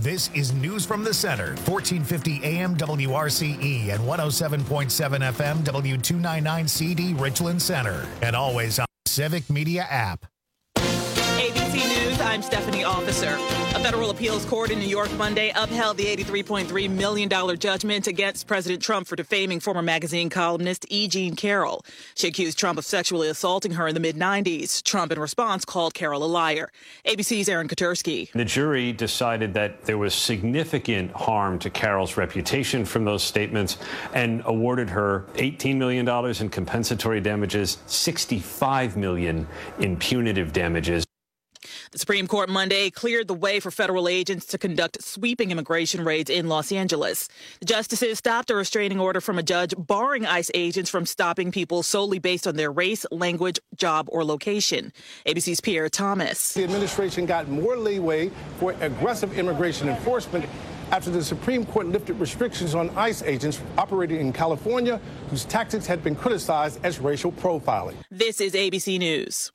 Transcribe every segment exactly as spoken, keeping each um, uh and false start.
This is News from the Center, fourteen fifty A M W R C E and one oh seven point seven F M W two ninety-nine C D Richland Center. And always on the Civic Media app. A B C News, I'm Stephanie Officer. A federal appeals court in New York Monday upheld the eighty-three point three million dollars judgment against President Trump for defaming former magazine columnist E. Jean Carroll. She accused Trump of sexually assaulting her in the mid nineties. Trump, in response, called Carroll a liar. A B C's Aaron Katursky. The jury decided that there was significant harm to Carroll's reputation from those statements and awarded her eighteen million dollars in compensatory damages, sixty-five million dollars in punitive damages. The Supreme Court Monday cleared the way for federal agents to conduct sweeping immigration raids in Los Angeles. The justices stopped a restraining order from a judge barring ICE agents from stopping people solely based on their race, language, job, or location. A B C's Pierre Thomas. The administration got more leeway for aggressive immigration enforcement after the Supreme Court lifted restrictions on ICE agents operating in California, whose tactics had been criticized as racial profiling. This is A B C News.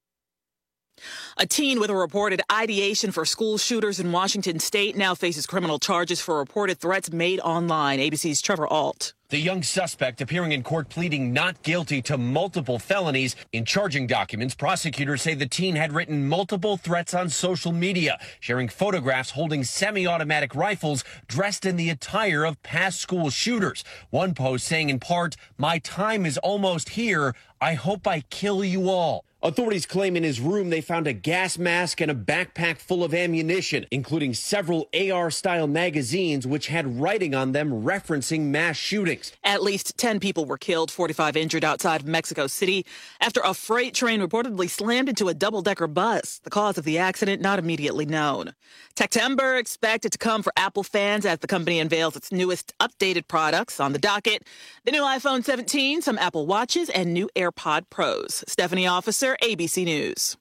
A teen with a reported ideation for school shooters in Washington state now faces criminal charges for reported threats made online. A B C's Trevor Ault. The young suspect appearing in court pleading not guilty to multiple felonies. In charging documents, prosecutors say the teen had written multiple threats on social media, sharing photographs holding semi-automatic rifles dressed in the attire of past school shooters. One post saying in part, "My time is almost here. I hope I kill you all." Authorities claim in his room they found a gas mask and a backpack full of ammunition, including several A R-style magazines which had writing on them referencing mass shootings. At least ten people were killed, forty-five injured outside of Mexico City after a freight train reportedly slammed into a double-decker bus. The cause of the accident not immediately known. Techtember expected to come for Apple fans as the company unveils its newest updated products. On the docket, the new iPhone seventeen, some Apple Watches, and new AirPod Pros. Stephanie Officer, A B C News.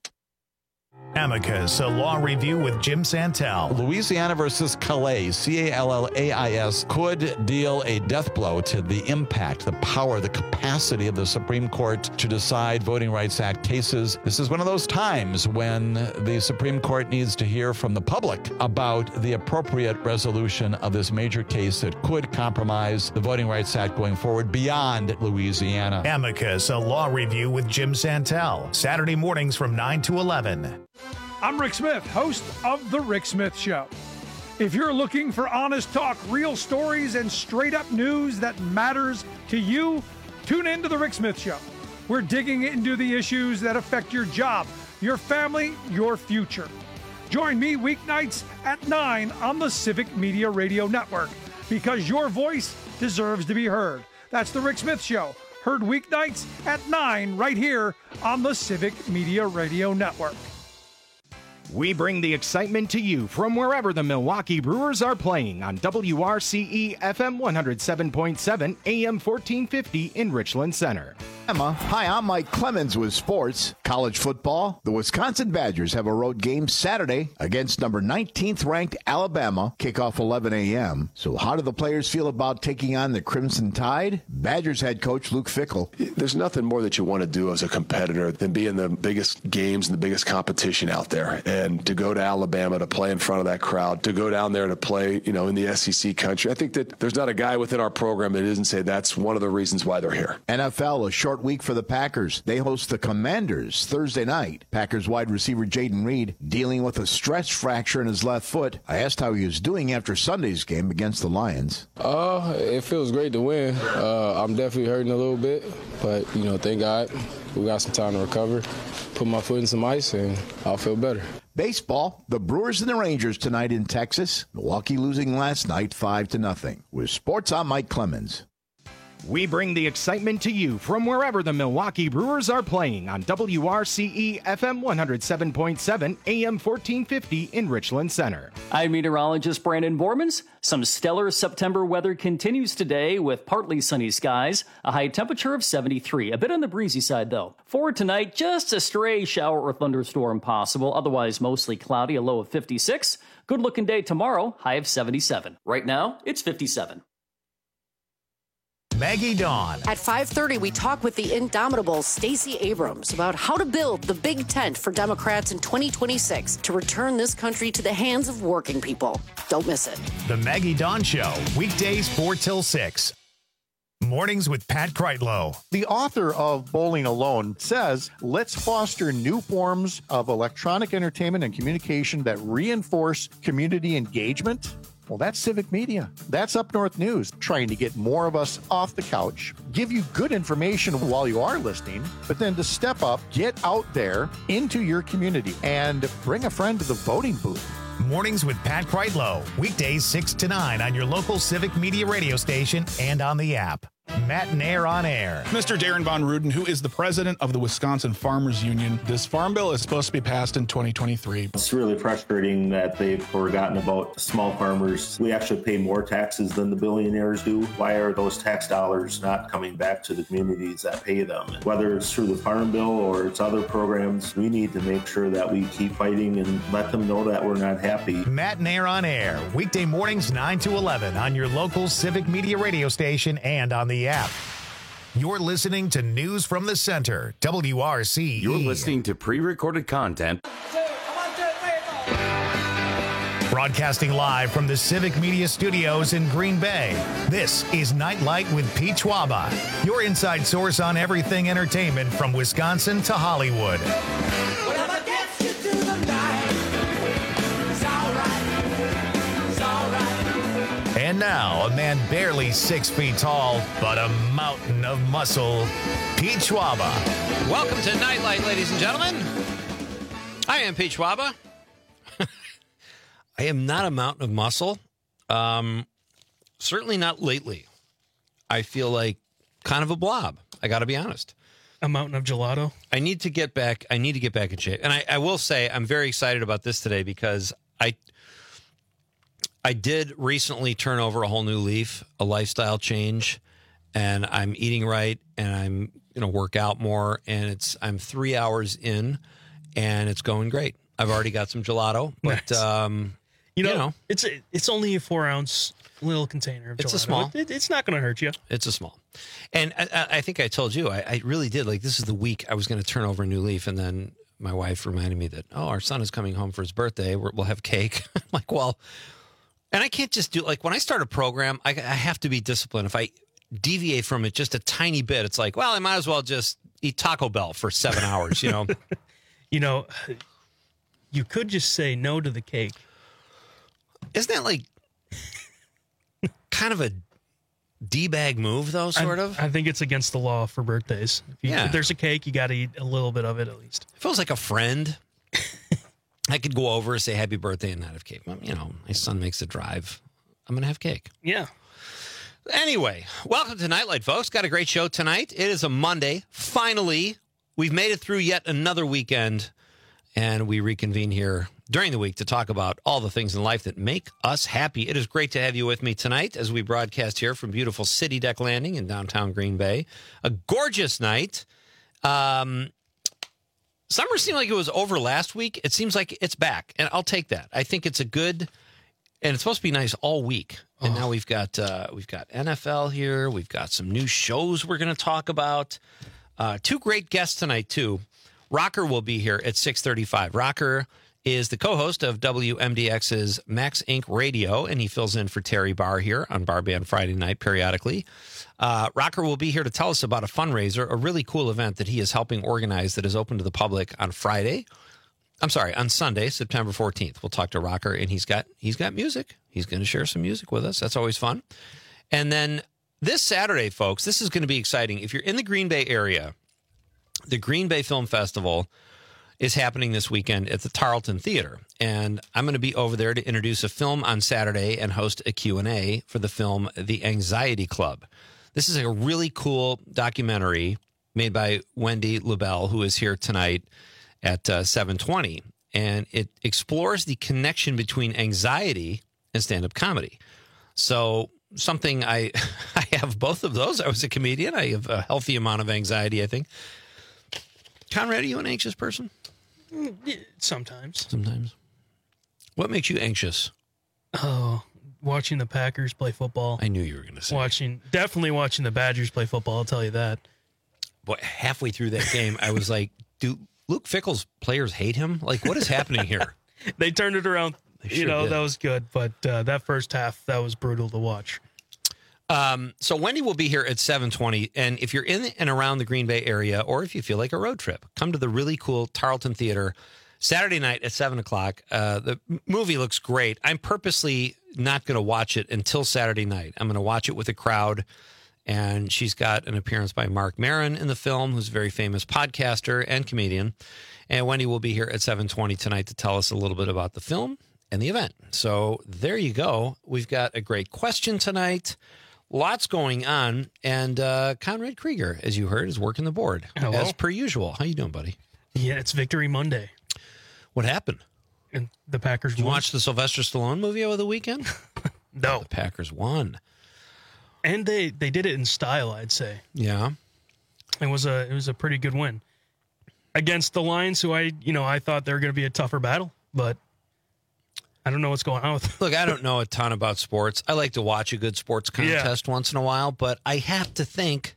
Amicus, a law review with Jim Santel. Louisiana versus Calais, C A L L A I S, could deal a death blow to the impact, the power, the capacity of the Supreme Court to decide Voting Rights Act cases. This is one of those times when the Supreme Court needs to hear from the public about the appropriate resolution of this major case that could compromise the Voting Rights Act going forward beyond Louisiana. Amicus, a law review with Jim Santel. Saturday mornings from nine to eleven. I'm Rick Smith, host of The Rick Smith Show. If you're looking for honest talk, real stories, and straight-up news that matters to you, tune in to The Rick Smith Show. We're digging into the issues that affect your job, your family, your future. Join me weeknights at nine on the Civic Media Radio Network, because your voice deserves to be heard. That's The Rick Smith Show, heard weeknights at nine right here on the Civic Media Radio Network. We bring the excitement to you from wherever the Milwaukee Brewers are playing on W R C E F M one oh seven point seven, A M fourteen fifty in Richland Center. Emma, hi, I'm Mike Clemens with sports. College football, the Wisconsin Badgers have a road game Saturday against number nineteenth ranked Alabama, kickoff eleven a.m. So how do the players feel about taking on the Crimson Tide? Badgers head coach Luke Fickell. There's nothing more that you want to do as a competitor than be in the biggest games and the biggest competition out there. And to go to Alabama to play in front of that crowd, to go down there to play, you know, in the S E C country, I think that there's not a guy within our program that isn't say that's one of the reasons why they're here. N F L, a short week for the Packers. They host the Commanders Thursday night. Packers wide receiver Jaden Reed dealing with a stress fracture in his left foot. I asked how he was doing after Sunday's game against the Lions. Uh, it feels great to win. Uh, I'm definitely hurting a little bit, but, you know, thank God we got some time to recover, put my foot in some ice, and I'll feel better. Baseball, the Brewers and the Rangers tonight in Texas. Milwaukee losing last night five to nothing. With sports, I'm Mike Clemens. We bring the excitement to you from wherever the Milwaukee Brewers are playing on W R C E F M one oh seven point seven, A M fourteen fifty in Richland Center. I'm meteorologist Brandon Bormans. Some stellar September weather continues today with partly sunny skies, a high temperature of seventy-three. A bit on the breezy side, though. For tonight, just a stray shower or thunderstorm possible, otherwise mostly cloudy, a low of fifty-six. Good-looking day tomorrow, high of seventy-seven. Right now, it's fifty-seven. Maggie Dawn. At five thirty, we talk with the indomitable Stacey Abrams about how to build the big tent for Democrats in twenty twenty-six to return this country to the hands of working people. Don't miss it. The Maggie Dawn Show, weekdays four till six. Mornings with Pat Kreitlow. The author of Bowling Alone says, let's foster new forms of electronic entertainment and communication that reinforce community engagement. Well, that's Civic Media. That's Up North News, trying to get more of us off the couch, give you good information while you are listening, but then to step up, get out there into your community and bring a friend to the voting booth. Mornings with Pat Kreitlow, weekdays six to nine on your local Civic Media radio station and on the app. Matt and Air on Air. Mister Darren Von Ruden, who is the president of the Wisconsin Farmers Union. This farm bill is supposed to be passed in twenty twenty-three. It's really frustrating that they've forgotten about small farmers. We actually pay more taxes than the billionaires do. Why are those tax dollars not coming back to the communities that pay them? Whether it's through the farm bill or it's other programs, we need to make sure that we keep fighting and let them know that we're not happy. Matt and Air on Air, weekday mornings nine to eleven on your local Civic Media radio station and on the app. You're listening to News from the Center, W R C E. You're listening to pre-recorded content. Broadcasting live from the Civic Media Studios in Green Bay, this is Nightlight with Pete Schwaba, your inside source on everything entertainment from Wisconsin to Hollywood. Whatever gets you through the night, it's all right, it's all right. And now, a man barely six feet tall, but a mountain of muscle, Pete Schwaba. Welcome to Nightlight, ladies and gentlemen. I am Pete Schwaba. I am not a mountain of muscle. Um, certainly not lately. I feel like kind of a blob. I got to be honest. A mountain of gelato. I need to get back. I need to get back in shape. And I, I will say I'm very excited about this today because I I did recently turn over a whole new leaf, a lifestyle change, and I'm eating right and I'm going to work out more. And it's I'm three hours in and it's going great. I've already got some gelato, but Nice. You um, know, You know. it's a, it's only a four ounce little container of It's a gelato. small. It, it's not going to hurt you. It's a small. And I, I- I think I told you, I, I really did. Like, this is the week I was going to turn over a new leaf. And then my wife reminded me that, oh, our son is coming home for his birthday. We're, we'll have cake. I'm like, well, and I can't just do, like, when I start a program, I, I have to be disciplined. If I deviate from it just a tiny bit, it's like, well, I might as well just eat Taco Bell for seven hours, you know? You know, you could just say no to the cake. Isn't that like kind of a D-bag move, though, sort I, of? I think it's against the law for birthdays. If, you, Yeah. if there's a cake, you got to eat a little bit of it at least. It feels like a friend. I could go over, say happy birthday, and not have cake. Well, you know, my son makes the drive. I'm going to have cake. Yeah. Anyway, welcome to Nightlight, folks. Got a great show tonight. It is a Monday. Finally, we've made it through yet another weekend, and we reconvene here during the week to talk about all the things in life that make us happy. It is great to have you with me tonight as we broadcast here from beautiful City Deck Landing in downtown Green Bay. A gorgeous night. Um, summer seemed like it was over last week. It seems like it's back, and I'll take that. I think it's a good, and it's supposed to be nice all week. And now we've got uh, we've got N F L here. We've got some new shows we're going to talk about. Uh, two great guests tonight, too. Rocker will be here at six thirty-five. Rocker is the co-host of W M D X's Max Incorporated. Radio, and he fills in for Terry Barr here on Bar Band Friday night periodically. Uh, Rocker will be here to tell us about a fundraiser, a really cool event that he is helping organize that is open to the public on Friday. I'm sorry, on Sunday, September fourteenth. We'll talk to Rocker, and he's got he's got music. He's going to share some music with us. That's always fun. And then this Saturday, folks, this is going to be exciting. If you're in the Green Bay area, the Green Bay Film Festival is happening this weekend at the Tarleton Theater. And I'm going to be over there to introduce a film on Saturday and host a Q and A for the film The Anxiety Club. This is a really cool documentary made by Wendy LaBelle, who is here tonight at uh, seven twenty. And it explores the connection between anxiety and stand-up comedy. So something I I have both of those. I was a comedian. I have a healthy amount of anxiety, I think. Conrad, are you an anxious person? Sometimes. Sometimes. What makes you anxious? Oh, watching the Packers play football. I knew you were going to say. Watching, definitely watching the Badgers play football. I'll tell you that. Boy, halfway through that game, I was like, "Do Luke Fickell's players hate him? Like, what is happening here?" They turned it around. They you sure know, did. that was good. But uh, that first half, that was brutal to watch. Um, so Wendy will be here at seven twenty, and if you're in and around the Green Bay area, or if you feel like a road trip, come to the really cool Tarleton Theater Saturday night at seven o'clock. Uh, the movie looks great. I'm purposely not going to watch it until Saturday night. I'm going to watch it with a crowd, and she's got an appearance by Mark Maron in the film, who's a very famous podcaster and comedian. And Wendy will be here at seven twenty tonight to tell us a little bit about the film and the event. So there you go. We've got a great question tonight. Lots going on, and uh, Conrad Krieger, as you heard, is working the board Hello. as per usual. How you doing, buddy? Yeah, it's Victory Monday. What happened? And the Packers Did you won. watch the Sylvester Stallone movie over the weekend? No. The Packers won. And they, they did it in style, I'd say. Yeah. It was a it was a pretty good win against the Lions, who I you know I thought they were going to be a tougher battle, but I don't know what's going on with them. Look, I don't know a ton about sports. I like to watch a good sports contest once in a while, but I have to think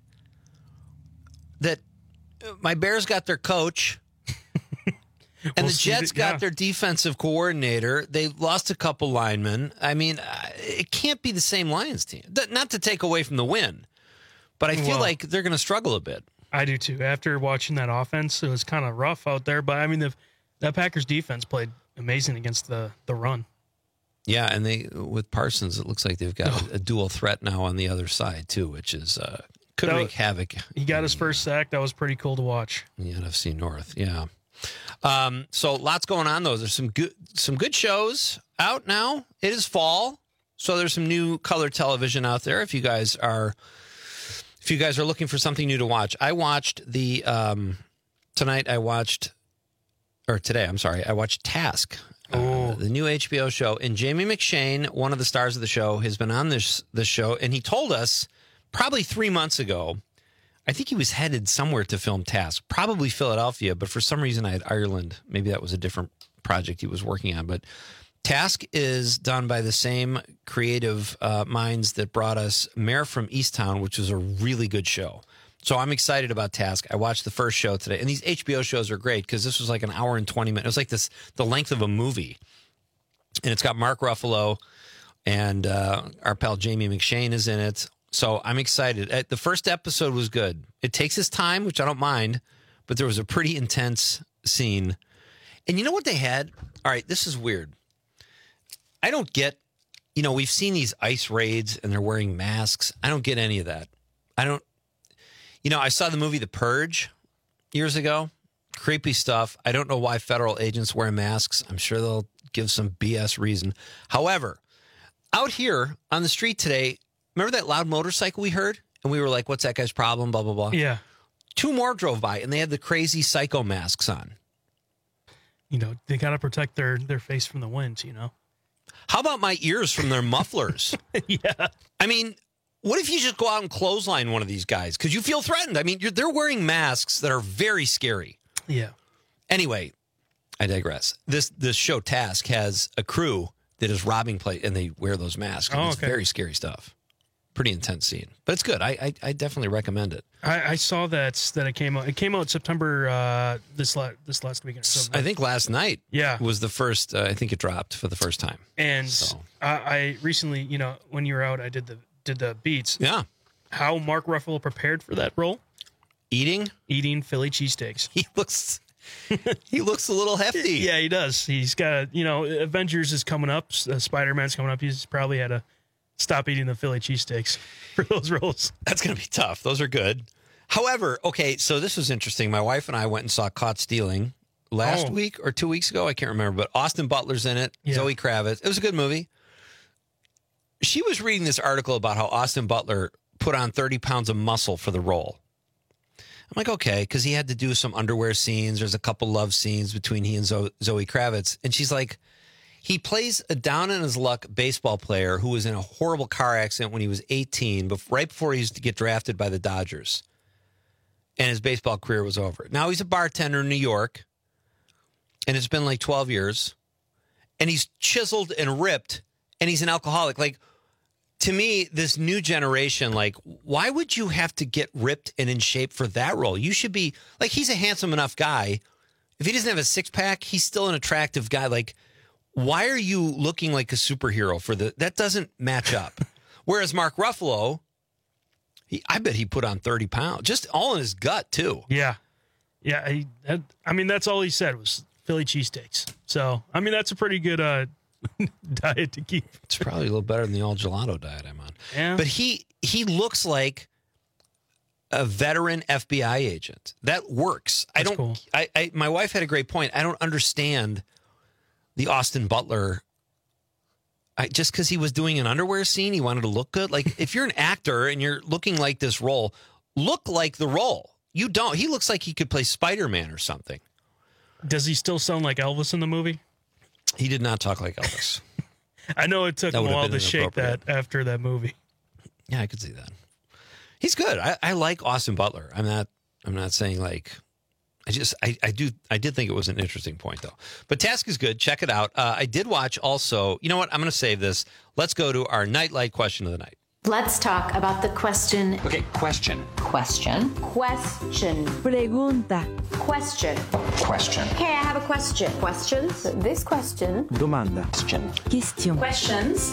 that my Bears got their coach, and We'll the see Jets the- got yeah. their defensive coordinator. They lost a couple linemen. I mean, uh, it can't be the same Lions team. Th- Not to take away from the win, but I feel Well- like they're going to struggle a bit. I do too. After watching that offense, it was kind of rough out there, but I mean the that Packers defense played amazing against the the run. Yeah, and they with Parsons, it looks like they've got a, a dual threat now on the other side too, which is uh, could That- wreak havoc. He got his first sack. That was pretty cool to watch. in the N F C North. Yeah. Um, so lots going on though. There's some good some good shows out now. It is fall, so there's some new color television out there. If you guys are if you guys are looking for something new to watch, I watched the um, tonight. I watched or today. I'm sorry. I watched Task. Uh, the new H B O show, and Jamie McShane, one of the stars of the show, has been on this this show, and he told us probably three months ago. I think he was headed somewhere to film Task, probably Philadelphia, but for some reason I had Ireland. Maybe that was a different project he was working on. But Task is done by the same creative uh, minds that brought us Mayor from Easttown, which was a really good show. So I'm excited about Task. I watched the first show today, and these H B O shows are great because this was like an hour and twenty minutes. It was like this the length of a movie, and it's got Mark Ruffalo and uh, our pal Jamie McShane is in it. So I'm excited. Uh, The first episode was good. It takes its time, which I don't mind, but there was a pretty intense scene. And you know what they had? All right, this is weird. I don't get, you know, we've seen these ICE raids and they're wearing masks. I don't get any of that. I don't, you know, I saw the movie The Purge years ago. Creepy stuff. I don't know why federal agents wear masks. I'm sure they'll give some B S reason. However, out here on the street today, remember that loud motorcycle we heard? And we were like, what's that guy's problem? Blah, blah, blah. Yeah. Two more drove by and they had the crazy psycho masks on. You know, they got to protect their their face from the wind, you know. How about my ears from their mufflers? Yeah. I mean, what if you just go out and clothesline one of these guys? Because you feel threatened. I mean, you're, they're wearing masks that are very scary. Yeah. Anyway, I digress. This this show Task has a crew that is robbing place, and they wear those masks. And Oh, it's okay. very scary stuff. Pretty intense scene, but it's good. I I, I definitely recommend it. I, I saw that that it came out. It came out September uh, this la- this last weekend. So I think last night Yeah. was the first. Uh, I think it dropped for the first time. And So. I, I recently, you know, when you were out, I did the did the beats. Yeah. How Mark Ruffalo prepared for that role? Eating, eating Philly cheesesteaks. He looks, he looks a little hefty. Yeah, he does. He's got, a, you know, Avengers is coming up. Uh, Spider Man's coming up. He's probably had to stop eating the Philly cheesesteaks for those roles. That's going to be tough. Those are good. However, okay, so this was interesting. My wife and I went and saw Caught Stealing last Oh. week or two weeks ago. I can't remember, but Austin Butler's in it. Yeah. Zoe Kravitz. It was a good movie. She was reading this article about how Austin Butler put on thirty pounds of muscle for the role. I'm like, okay, because he had to do some underwear scenes. There's a couple love scenes between he and Zo- Zoe Kravitz. And she's like, he plays a down in his luck baseball player who was in a horrible car accident when he was eighteen, but right before he used to get drafted by the Dodgers. And his baseball career was over. Now he's a bartender in New York, and it's been like twelve years. And he's chiseled and ripped and he's an alcoholic. Like, to me, this new generation, like, why would you have to get ripped and in shape for that role? You should be, like, he's a handsome enough guy. If he doesn't have a six-pack, he's still an attractive guy. Like, why are you looking like a superhero for the, that doesn't match up. Whereas Mark Ruffalo, he, I bet he put on thirty pounds, just all in his gut, too. Yeah. Yeah. He, that, I mean, that's all he said was Philly cheesesteaks. So, I mean, that's a pretty good uh, diet to keep. It's probably a little better than the all gelato diet I'm on. Yeah. But he he looks like a veteran F B I agent. That works. That's I don't. cool. I, I my wife had a great point. I don't understand the Austin Butler. I, just because he was doing an underwear scene, he wanted to look good. Like, if you're an actor and you're looking like this role, look like the role. You don't. He looks like he could play Spider-Man or something. Does he still sound like Elvis in the movie? He did not talk like Elvis. I know it took That him a would have while been to shake that inappropriate. after that movie. Yeah, I could see that. He's good. I, I like Austin Butler. I'm not. I'm not saying like. I just. I, I do. I did think it was an interesting point though. But Task is good. Check it out. Uh, I did watch also. You know what? I'm going to save this. Let's go to our Nightlight question of the night. Let's talk about the question. Okay, question. Question. Question. Pregunta. Question. Question. Okay, I have a question. Questions? This question. Domanda. Question. Question. Questions.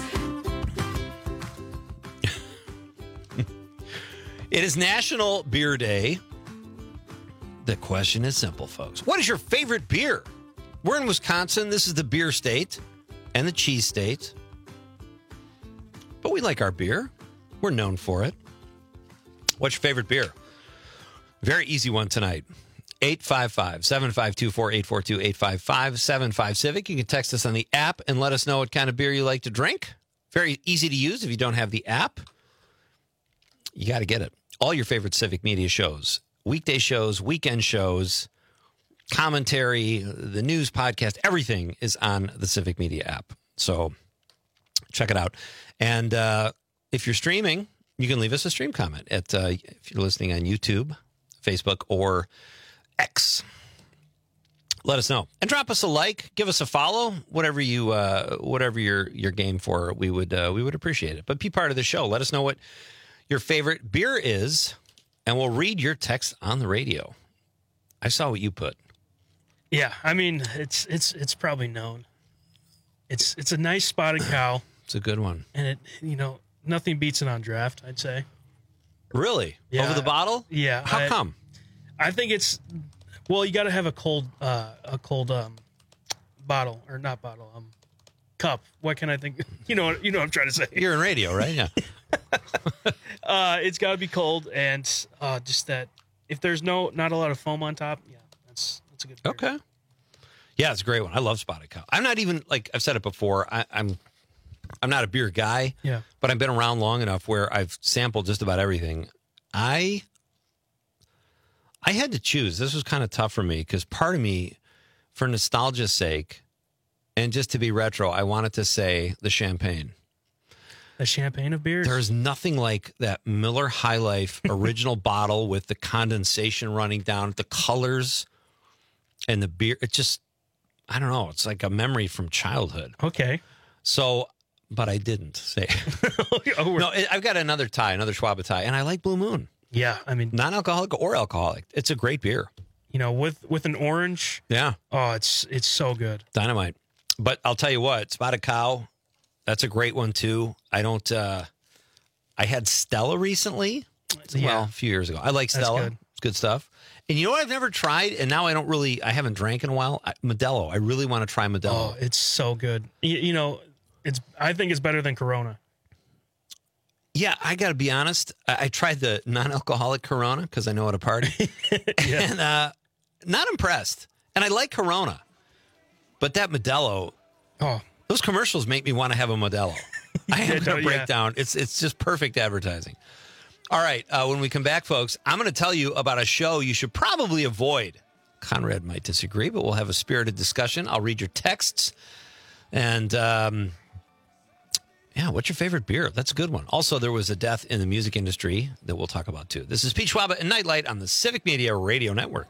It is National Beer Day. The question is simple, folks. What is your favorite beer? We're in Wisconsin. This is the beer state and the cheese state. But we like our beer. We're known for it. What's your favorite beer? Very easy one tonight. eight five five, seven five two, four eight four two, eight five five, seven five Civic. You can text us on the app and let us know what kind of beer you like to drink. Very easy to use if you don't have the app. You got to get it. All your favorite Civic Media shows, weekday shows, weekend shows, commentary, the news podcast, everything is on the Civic Media app. So check it out. And uh, if you're streaming, you can leave us a stream comment at uh, if you're listening on YouTube, Facebook, or X. Let us know and drop us a like, give us a follow, whatever you uh, whatever you're you're game for. We would uh, we would appreciate it. But be part of the show. Let us know what your favorite beer is, and we'll read your text on the radio. I saw what you put. Yeah, I mean, it's it's it's probably known. It's it's a nice spotted cow. It's a good one. And it, you know, nothing beats it on draft, I'd say. Really? Yeah. Over the bottle? Yeah. How I, come? I think it's, well, you got to have a cold, uh, a cold um, bottle, or not bottle, um, cup. What can I think? You know what, you know what I'm trying to say. You're in radio, right? Yeah. uh, it's got to be cold, and uh, just that, if there's no, not a lot of foam on top, yeah, that's that's a good beer. Okay. Yeah, it's a great one. I love Spotted Cow. I'm not even, like I've said it before, I, I'm I'm not a beer guy, Yeah. but I've been around long enough where I've sampled just about everything. I I had to choose. This was kind of tough for me because part of me, for nostalgia's sake, and just to be retro, I wanted to say the champagne. The champagne of beers? There's nothing like that Miller High Life original bottle with the condensation running down, the colors and the beer. It just, I don't know. It's like a memory from childhood. Okay. So, but I didn't say. Oh, no, I've got another tie, another Schwab tie, and I like Blue Moon. Yeah, I mean, non-alcoholic or alcoholic. It's a great beer. You know, with with an orange. Yeah. Oh, it's it's so good. Dynamite. But I'll tell you what, Spotted Cow, that's a great one too. I don't, uh, I had Stella recently. Yeah. Well, a few years ago. I like That's Stella. good. It's good stuff. And you know what I've never tried, and now I don't really, I haven't drank in a while? I, Modelo. I really want to try Modelo. Oh, it's so good. You, you know, it's. I think it's better than Corona. Yeah, I got to be honest. I, I tried the non-alcoholic Corona because I know how to party. And uh, not impressed. And I like Corona. But that Modelo, oh, those commercials make me want to have a Modelo. I am Yeah, going to yeah. break down. It's, it's just perfect advertising. All right, uh, when we come back, folks, I'm going to tell you about a show you should probably avoid. Conrad might disagree, but we'll have a spirited discussion. I'll read your texts. And, um, yeah, what's your favorite beer? That's a good one. Also, there was a death in the music industry that we'll talk about, too. This is Pete Schwab and Nightlight on the Civic Media Radio Network.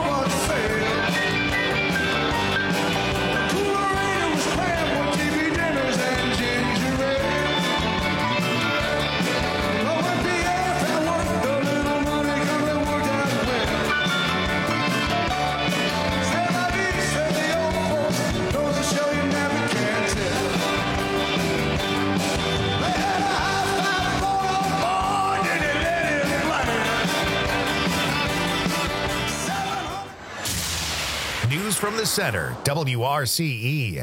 T V The Center, W R C E.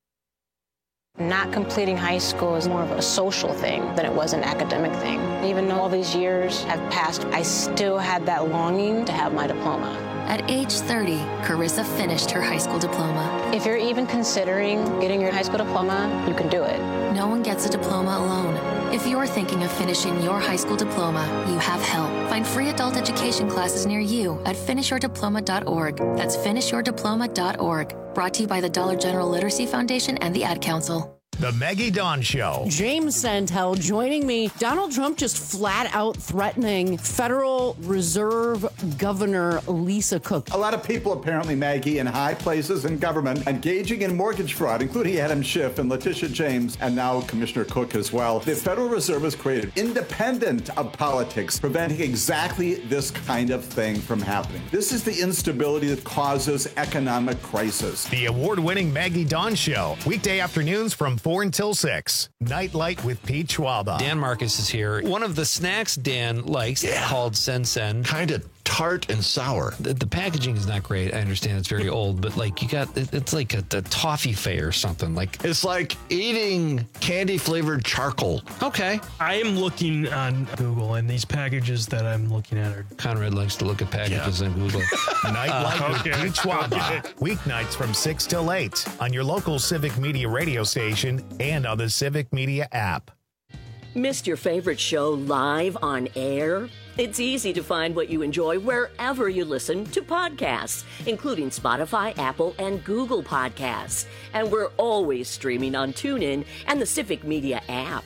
Not completing high school is more of a social thing than it was an academic thing. Even though all these years have passed, I still had that longing to have my diploma. At age thirty, Carissa finished her high school diploma. If you're even considering getting your high school diploma, you can do it. No one gets a diploma alone. If you're thinking of finishing your high school diploma, you have help. Find free adult education classes near you at finish your diploma dot org. That's finish your diploma dot org. Brought to you by the Dollar General Literacy Foundation and the Ad Council. The Maggie Dawn Show. James Santel joining me. Donald Trump just flat out threatening Federal Reserve Governor Lisa Cook. A lot of people, apparently, Maggie, in high places in government engaging in mortgage fraud, including Adam Schiff and Letitia James, and now Commissioner Cook as well. The Federal Reserve has created independent of politics, preventing exactly this kind of thing from happening. This is the instability that causes economic crisis. The award-winning Maggie Dawn Show. Weekday afternoons from four until six. Nightlight with Pete Schwaba. Dan Marcus is here. One of the snacks Dan likes yeah. called Sen Sen. Kind of tart and sour. The, the packaging is not great. I understand it's very old, but like you got, it, it's like a, a toffee fay or something. Like it's like eating candy flavored charcoal. Okay. I am looking on Google, and these packages that I'm looking at are. Conrad likes to look at packages yeah. on Google. Nightlight uh, with okay. Pete Schwaba. Okay. Weeknights from six till eight on your local Civic Media radio station and on the Civic Media app. Missed your favorite show live on air? It's easy to find what you enjoy wherever you listen to podcasts, including Spotify, Apple, and Google Podcasts. And we're always streaming on TuneIn and the Civic Media app.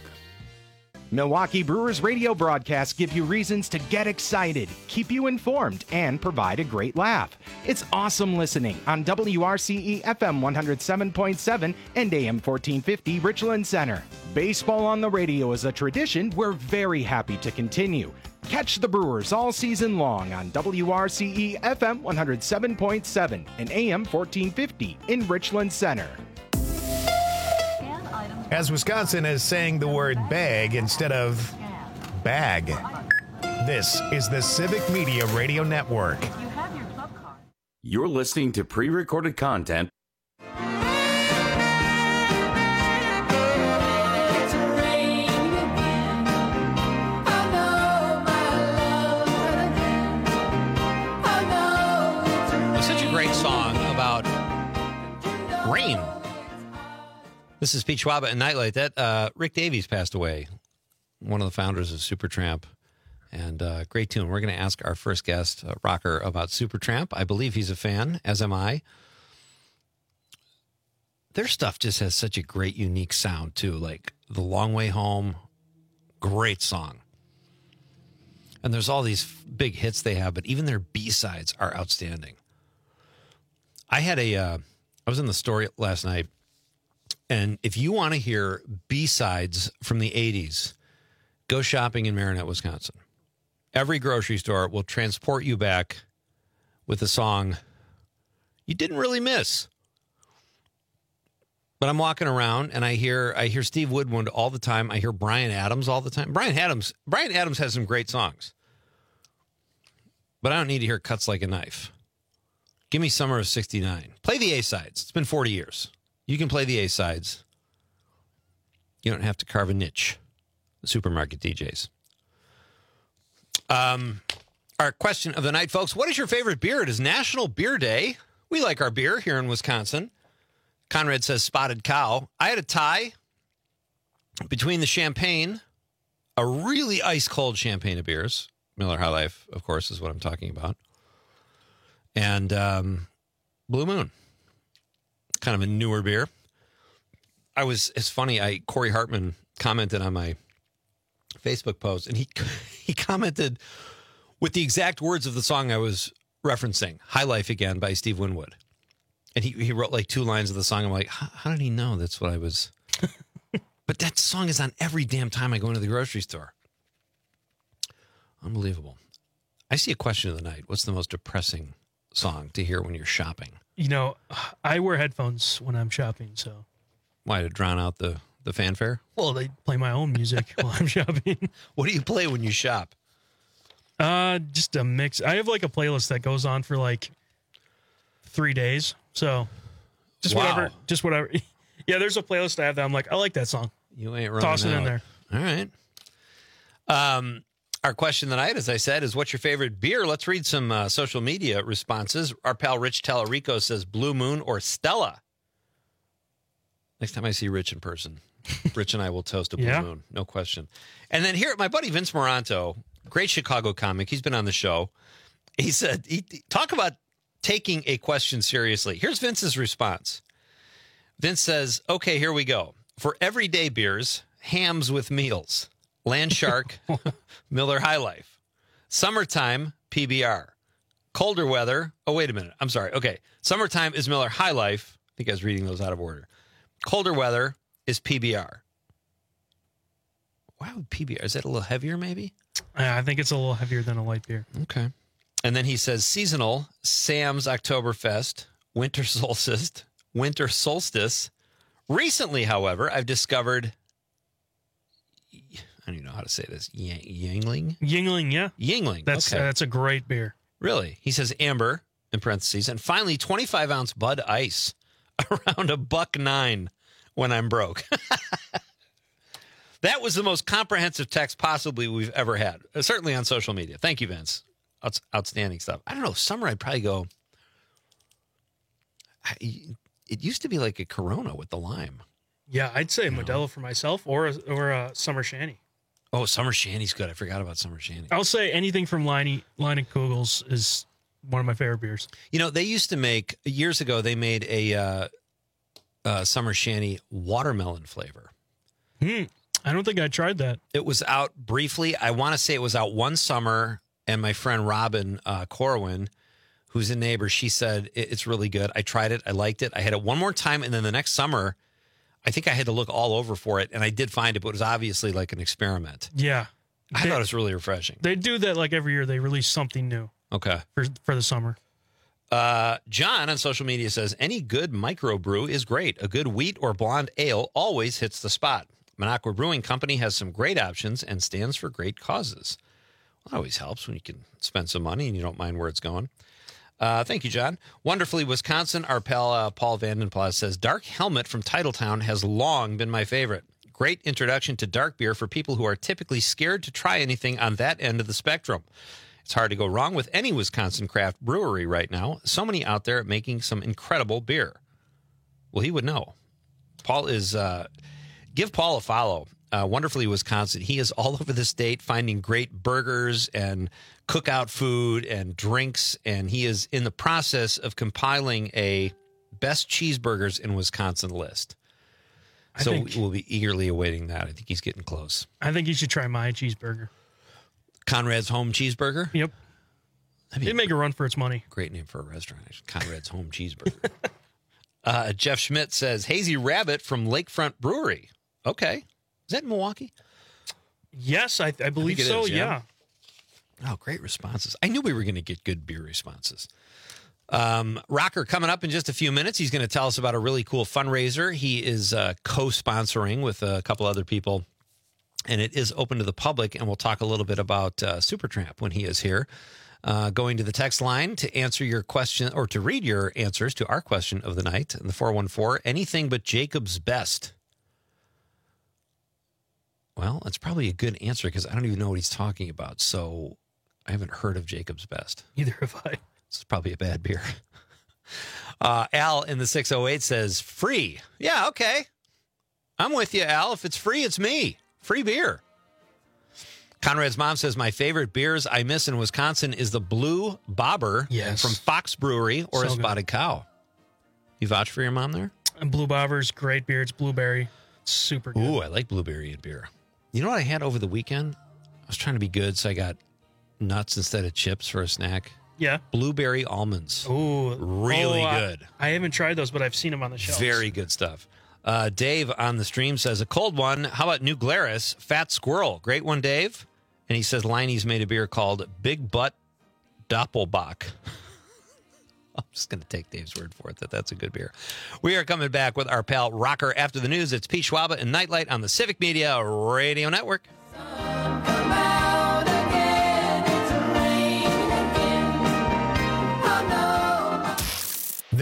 Milwaukee Brewers radio broadcasts give you reasons to get excited, keep you informed, and provide a great laugh. It's awesome listening on W R C E F M one oh seven point seven and A M fourteen fifty Richland Center. Baseball on the radio is a tradition we're very happy to continue. Catch the Brewers all season long on W R C E F M one oh seven point seven and A M fourteen fifty in Richland Center. As Wisconsin is saying the word bag instead of bag. This is the Civic Media Radio Network. You're listening to pre-recorded content. It's such a great song about rain. This is Pete Schwaba and Nightlight. That uh, Rick Davies passed away, one of the founders of Supertramp, and uh, great tune. We're going to ask our first guest, uh, rocker, about Supertramp. I believe he's a fan, as am I. Their stuff just has such a great, unique sound too. Like The Long Way Home, great song. And there's all these big hits they have, but even their B-sides are outstanding. I had a, uh, I was in the store last night. And if you want to hear B-sides from the eighties, go shopping in Marinette, Wisconsin. Every grocery store will transport you back with a song you didn't really miss. But I'm walking around and I hear I hear Steve Woodwind all the time. I hear Bryan Adams all the time. Bryan Adams, Bryan Adams has some great songs. But I don't need to hear Cuts Like a Knife. Give me Summer of sixty-nine. Play the A-sides. It's been forty years. You can play the A-sides. You don't have to carve a niche. The supermarket D Js. Um, our question of the night, folks. What is your favorite beer? It is National Beer Day. We like our beer here in Wisconsin. Conrad says Spotted Cow. I had a tie between the champagne, a really ice-cold champagne of beers. Miller High Life, of course, is what I'm talking about. And um, Blue Moon. Kind of a newer beer. I was, it's funny, I Corey Hartman commented on my Facebook post, and he he commented with the exact words of the song I was referencing, High Life Again by Steve Winwood. And he, he wrote like two lines of the song. I'm like, how did he know that's what I was? But that song is on every damn time I go into the grocery store. Unbelievable. I see a question of the night. What's the most depressing song to hear when you're shopping? You know, I wear headphones when I'm shopping, so. Why, to drown out the, the fanfare? Well, they play my own music while I'm shopping. What do you play when you shop? Uh, just a mix. I have like a playlist that goes on for like three days. So just Wow. whatever, just whatever. Yeah, there's a playlist I have that I'm like, I like that song. You ain't running Toss it in out. there. All right. Um, our question tonight, as I said, is what's your favorite beer? Let's read some uh, social media responses. Our pal Rich Tellerico says Blue Moon or Stella. Next time I see Rich in person, Rich and I will toast a Blue Yeah. Moon, no question. And then here, my buddy Vince Moranto, great Chicago comic. He's been on the show. He said, he, talk about taking a question seriously. Here's Vince's response. Vince says, okay, here we go. For everyday beers, hams with meals. Land Shark, Miller High Life. Summertime, P B R. Colder weather. Oh, wait a minute. I'm sorry. Okay. Summertime is Miller High Life. I think I was reading those out of order. Colder weather is P B R. Why would P B R? Is that a little heavier, maybe? I think it's a little heavier than a light beer. Okay. And then he says seasonal, Sam's Oktoberfest, winter solstice, winter solstice. Recently, however, I've discovered, I don't even know how to say this, Yang- Yingling? Yingling, yeah. Yingling, That's okay. uh, that's a great beer. Really? He says amber, in parentheses, and finally twenty-five ounce Bud Ice, around a buck nine when I'm broke. That was the most comprehensive text possibly we've ever had, uh, certainly on social media. Thank you, Vince. Outs- outstanding stuff. I don't know. Summer, I'd probably go. I, it used to be like a Corona with the lime. Yeah, I'd say Modelo for myself or a, or a Summer Shandy. Oh, Summer Shandy's good. I forgot about Summer Shandy. I'll say anything from Line Line and Kugels is one of my favorite beers. You know, they used to make, years ago, they made a uh, uh, Summer Shandy watermelon flavor. Hmm. I don't think I tried that. It was out briefly. I want to say it was out one summer, and my friend Robin uh, Corwin, who's a neighbor, she said, "It- it's really good. I tried it. I liked it. I had it one more time, and then the next summer, I think I had to look all over for it, and I did find it, but it was obviously like an experiment. Yeah. I They- thought it was really refreshing. They do that like every year. They release something new Okay. for for the summer. Uh, John on social media says, any good microbrew is great. A good wheat or blonde ale always hits the spot. Minocqua Brewing Company has some great options and stands for great causes. Well, that always helps when you can spend some money and you don't mind where it's going. Uh, thank you, John. Wonderfully Wisconsin, our pal uh, Paul Vandenplas says, Dark Helmet from Titletown has long been my favorite. Great introduction to dark beer for people who are typically scared to try anything on that end of the spectrum. It's hard to go wrong with any Wisconsin craft brewery right now. So many out there making some incredible beer. Well, he would know. Paul is, uh, give Paul a follow. Uh, Wonderfully Wisconsin. He is all over the state finding great burgers and cookout food and drinks. And he is in the process of compiling a best cheeseburgers in Wisconsin list. I So think- we'll be eagerly awaiting that. I think he's getting close. I think you should try my cheeseburger. Conrad's Home Cheeseburger? Yep. They make a run for its money. Great name for a restaurant. actually. Conrad's Home Cheeseburger. uh, Jeff Schmidt says, Hazy Rabbit from Lakefront Brewery. Okay. Is that in Milwaukee? Yes, I, I believe it so. is, yeah. yeah. Oh, great responses. I knew we were going to get good beer responses. Um, Rocker coming up in just a few minutes. He's going to tell us about a really cool fundraiser. He is uh, co-sponsoring with a couple other people, and it is open to the public, and we'll talk a little bit about uh, Supertramp when he is here. Uh, going to the text line to answer your question or to read your answers to our question of the night in the four one four, anything but Jacob's Best. Well, that's probably a good answer because I don't even know what he's talking about. So I haven't heard of Jacob's Best. Neither have I. It's probably a bad beer. Uh, Al in the six oh eight says, free. Yeah, okay. I'm with you, Al. If it's free, it's me. Free beer. Conrad's mom says, my favorite beers I miss in Wisconsin is the Blue Bobber Yes. from Fox Brewery or So a good. Spotted Cow. You vouch for your mom there? And Blue Bobber's great beer. It's blueberry. It's super good. Ooh, I like blueberry in beer. You know what I had over the weekend? I was trying to be good, so I got nuts instead of chips for a snack. Yeah. Blueberry almonds. Ooh. Really Oh, I- good. I, haven't tried those, but I've seen them on the shelves. Very good stuff. Uh, Dave on the stream says, a cold one. How about New Glarus? Fat Squirrel. Great one, Dave. And he says, Liney's made a beer called Big Butt Doppelbock. I'm just going to take Dave's word for it that that's a good beer. We are coming back with our pal Rocker after the news. It's Pete Schwaba and Nightlight on the Civic Media Radio Network.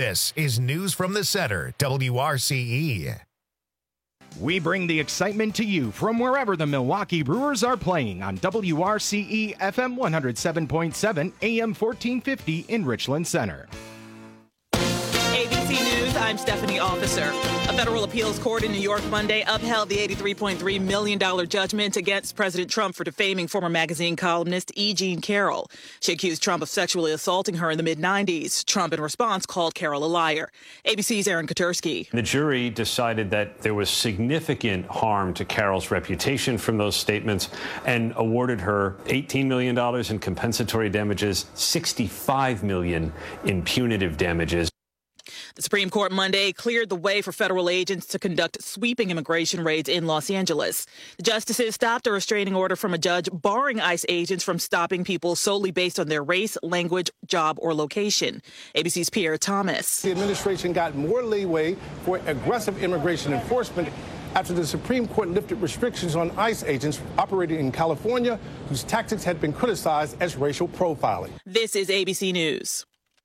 This is News from the Center, W R C E. We bring the excitement to you from wherever the Milwaukee Brewers are playing on W R C E F M one oh seven point seven, A M fourteen fifty in Richland Center. A B C News, I'm Stephanie Officer. A federal appeals court in New York Monday upheld the eighty-three point three million dollars judgment against President Trump for defaming former magazine columnist E. Jean Carroll. She accused Trump of sexually assaulting her in the mid nineties. Trump, in response, called Carroll a liar. A B C's Aaron Katursky. The jury decided that there was significant harm to Carroll's reputation from those statements and awarded her eighteen million dollars in compensatory damages, sixty-five million dollars in punitive damages. The Supreme Court Monday cleared the way for federal agents to conduct sweeping immigration raids in Los Angeles. The justices stopped a restraining order from a judge barring ICE agents from stopping people solely based on their race, language, job, or location. A B C's Pierre Thomas. The administration got more leeway for aggressive immigration enforcement after the Supreme Court lifted restrictions on ICE agents operating in California, whose tactics had been criticized as racial profiling. This is A B C News.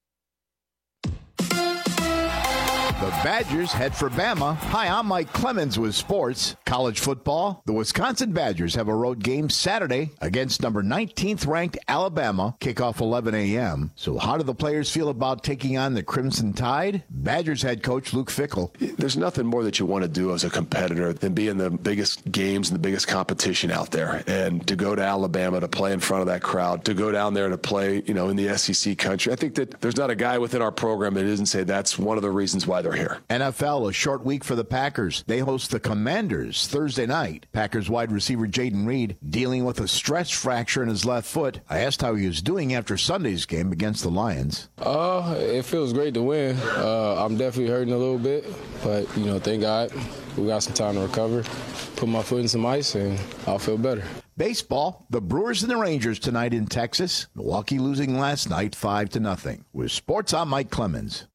The Badgers head for Bama. Hi, I'm Mike Clemens with sports. College football. The Wisconsin Badgers have a road game Saturday against number nineteenth ranked Alabama. Kickoff eleven a.m. So how do the players feel about taking on the Crimson Tide? Badgers head coach Luke Fickell. There's nothing more that you want to do as a competitor than be in the biggest games and the biggest competition out there. And to go to Alabama to play in front of that crowd, to go down there to play, you know, in the S E C country. I think that there's not a guy within our program that doesn't say that's one of the reasons why they're here. N F L, a short week for the Packers. They host the Commanders Thursday night. Packers wide receiver Jaden Reed dealing with a stress fracture in his left foot. I asked how he was doing after Sunday's game against the Lions. Uh, it feels great to win. Uh, I'm definitely hurting a little bit, but, you know, thank God we got some time to recover. Put my foot in some ice, and I'll feel better. Baseball, the Brewers and the Rangers tonight in Texas. Milwaukee losing last night five to nothing. With sports, I'm Mike Clemens.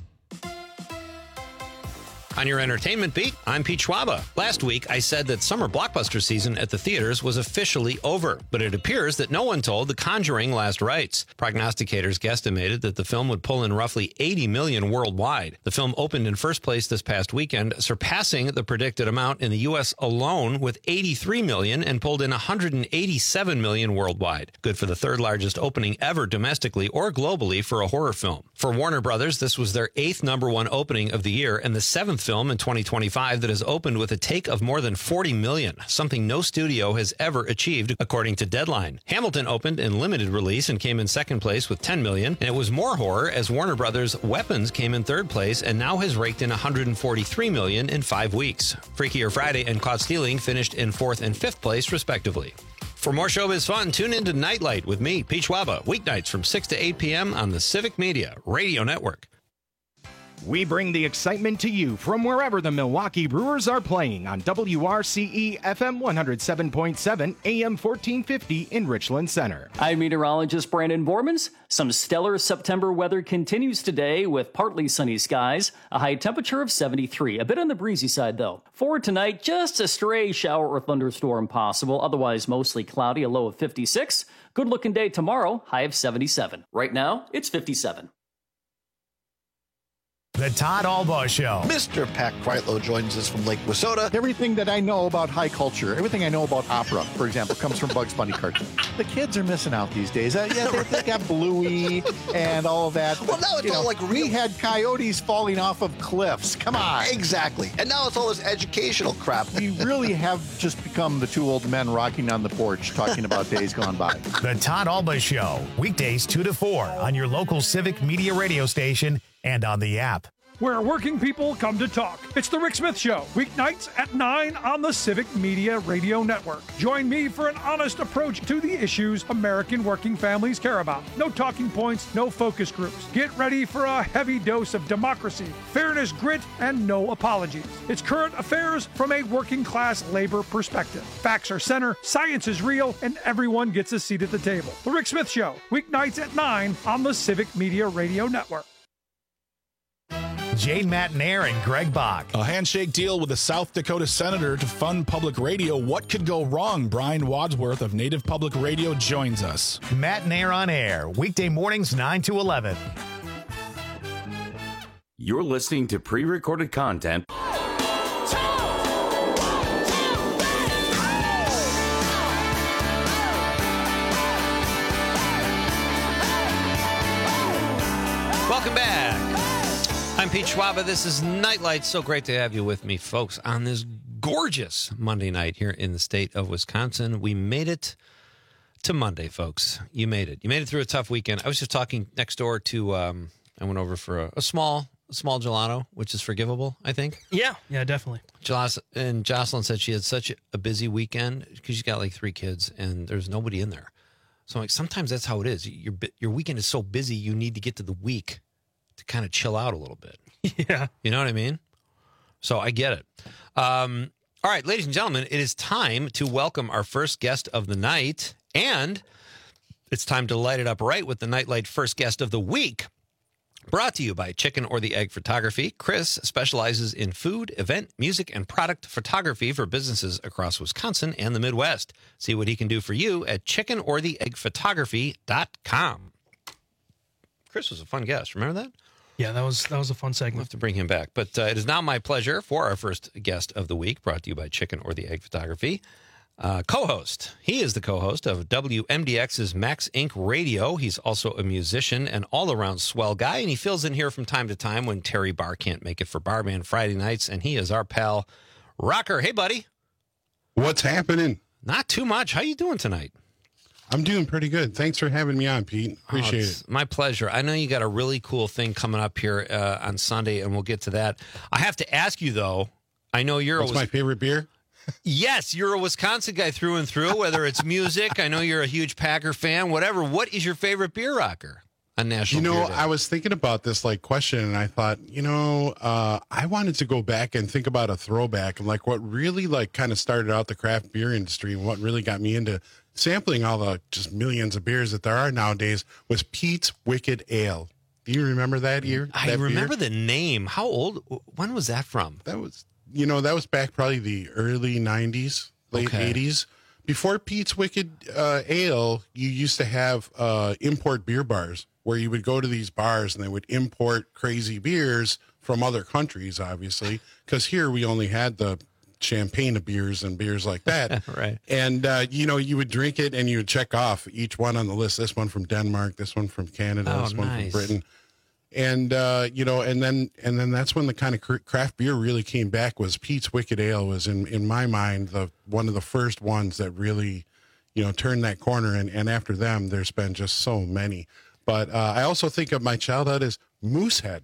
On your entertainment beat, I'm Pete Schwaba. Last week, I said that summer blockbuster season at the theaters was officially over, but it appears that no one told The Conjuring last rites. Prognosticators guesstimated that the film would pull in roughly eighty million dollars worldwide. The film opened in first place this past weekend, surpassing the predicted amount in the U S alone with eighty-three million dollars and pulled in one hundred eighty-seven million dollars worldwide. Good for the third largest opening ever domestically or globally for a horror film. For Warner Brothers, this was their eighth number one opening of the year and the seventh film in twenty twenty-five that has opened with a take of more than forty million, something no studio has ever achieved, according to Deadline. Hamilton opened in limited release and came in second place with ten million, and it was more horror as Warner Brothers' Weapons came in third place and now has raked in one hundred forty-three million in five weeks. Freakier Friday and Caught Stealing finished in fourth and fifth place, respectively. For more showbiz fun, tune in to Nightlight with me, Pete Schwaba, weeknights from six to eight p.m. on the Civic Media Radio Network. We bring the excitement to you from wherever the Milwaukee Brewers are playing on W R C E F M one oh seven point seven, A M fourteen fifty in Richland Center. I'm meteorologist Brandon Bormans. Some stellar September weather continues today with partly sunny skies, a high temperature of seventy-three. A bit on the breezy side, though. For tonight, just a stray shower or thunderstorm possible, otherwise mostly cloudy, a low of fifty-six. Good-looking day tomorrow, high of seventy-seven. Right now, it's fifty-seven. The Todd Albaugh Show. Mister Pat Kreitlow joins us from Lake Wissota. Everything that I know about high culture, everything I know about opera, for example, comes from Bugs Bunny cartoons. The kids are missing out these days. Uh, yeah, they, they got Bluey and all of that. Well, now it's you all know, like real. We had coyotes falling off of cliffs. Come on. Exactly. And now it's all this educational crap. We really have just become the two old men rocking on the porch talking about days gone by. The Todd Albaugh Show, weekdays two to four on your local Civic Media radio station and on the app. Where working people come to talk. It's the Rick Smith Show, weeknights at nine on the Civic Media Radio Network. Join me for an honest approach to the issues American working families care about. No talking points, no focus groups. Get ready for a heavy dose of democracy, fairness, grit, and no apologies. It's current affairs from a working class labor perspective. Facts are center, science is real, and everyone gets a seat at the table. The Rick Smith Show, weeknights at nine on the Civic Media Radio Network. Jane Matnair and Greg Bach. A handshake deal with a South Dakota senator to fund public radio. What could go wrong? Brian Wadsworth of Native Public Radio joins us. Matnair on air, weekday mornings nine to eleven. You're listening to pre-recorded content. Welcome back. I'm Pete Schwaba. This is Nightlight. So great to have you with me, folks, on this gorgeous Monday night here in the state of Wisconsin. We made it to Monday, folks. You made it. You made it through a tough weekend. I was just talking next door to, um, I went over for a, a small, a small gelato, which is forgivable, I think. Yeah, yeah, definitely. Joss, and Jocelyn said she had such a busy weekend because she's got like three kids and there's nobody in there. So like sometimes that's how it is. Your your weekend is so busy, you need to get to the week to kind of chill out a little bit. Yeah. You know what I mean? So I get it. Um, all right, ladies and gentlemen, it is time to welcome our first guest of the night. And it's time to light it up right with the Nightlight first guest of the week. Brought to you by Chicken or the Egg Photography. Chris specializes in food, event, music, and product photography for businesses across Wisconsin and the Midwest. See what he can do for you at chicken or the egg photography dot com. Chris was a fun guest. Remember that? Yeah, that was that was a fun segment. We'll have to bring him back. But uh, it is now my pleasure for our first guest of the week, brought to you by Chicken or the Egg Photography. Uh, co-host. He is the co-host of W M D X's Max Incorporated. Radio. He's also a musician and all-around swell guy, and he fills in here from time to time when Terry Barr can't make it for Barman Friday nights, and he is our pal, Rocker. Hey, buddy. What's happening? Not too much. How you doing tonight? I'm doing pretty good. Thanks for having me on, Pete. Appreciate oh, it. My pleasure. I know you got a really cool thing coming up here uh, on Sunday, and we'll get to that. I have to ask you, though, I know you're... What's my favorite beer? Yes, you're a Wisconsin guy through and through, whether it's music, I know you're a huge Packer fan, whatever. What is your favorite beer, Rocker, on National You know, Beer Day? I was thinking about this like question, and I thought, you know, uh, I wanted to go back and think about a throwback and like what really like kind of started out the craft beer industry and what really got me into sampling all the just millions of beers that there are nowadays was Pete's Wicked Ale. Do you remember that year? I that remember beer? the name. How old? When was that from? That was... You know, that was back probably the early nineties, late Okay. eighties. Before Pete's Wicked uh, Ale, you used to have uh, import beer bars where you would go to these bars and they would import crazy beers from other countries, obviously, because here we only had the champagne of beers and beers like that. Right. And, uh, you know, you would drink it and you would check off each one on the list. This one from Denmark, this one from Canada, Oh, this one nice. from Britain. And, uh, you know, and then and then that's when the kind of cr- craft beer really came back was Pete's Wicked Ale was, in, in my mind, the one of the first ones that really, you know, turned that corner. And, and after them, there's been just so many. But uh, I also think of my childhood as Moosehead.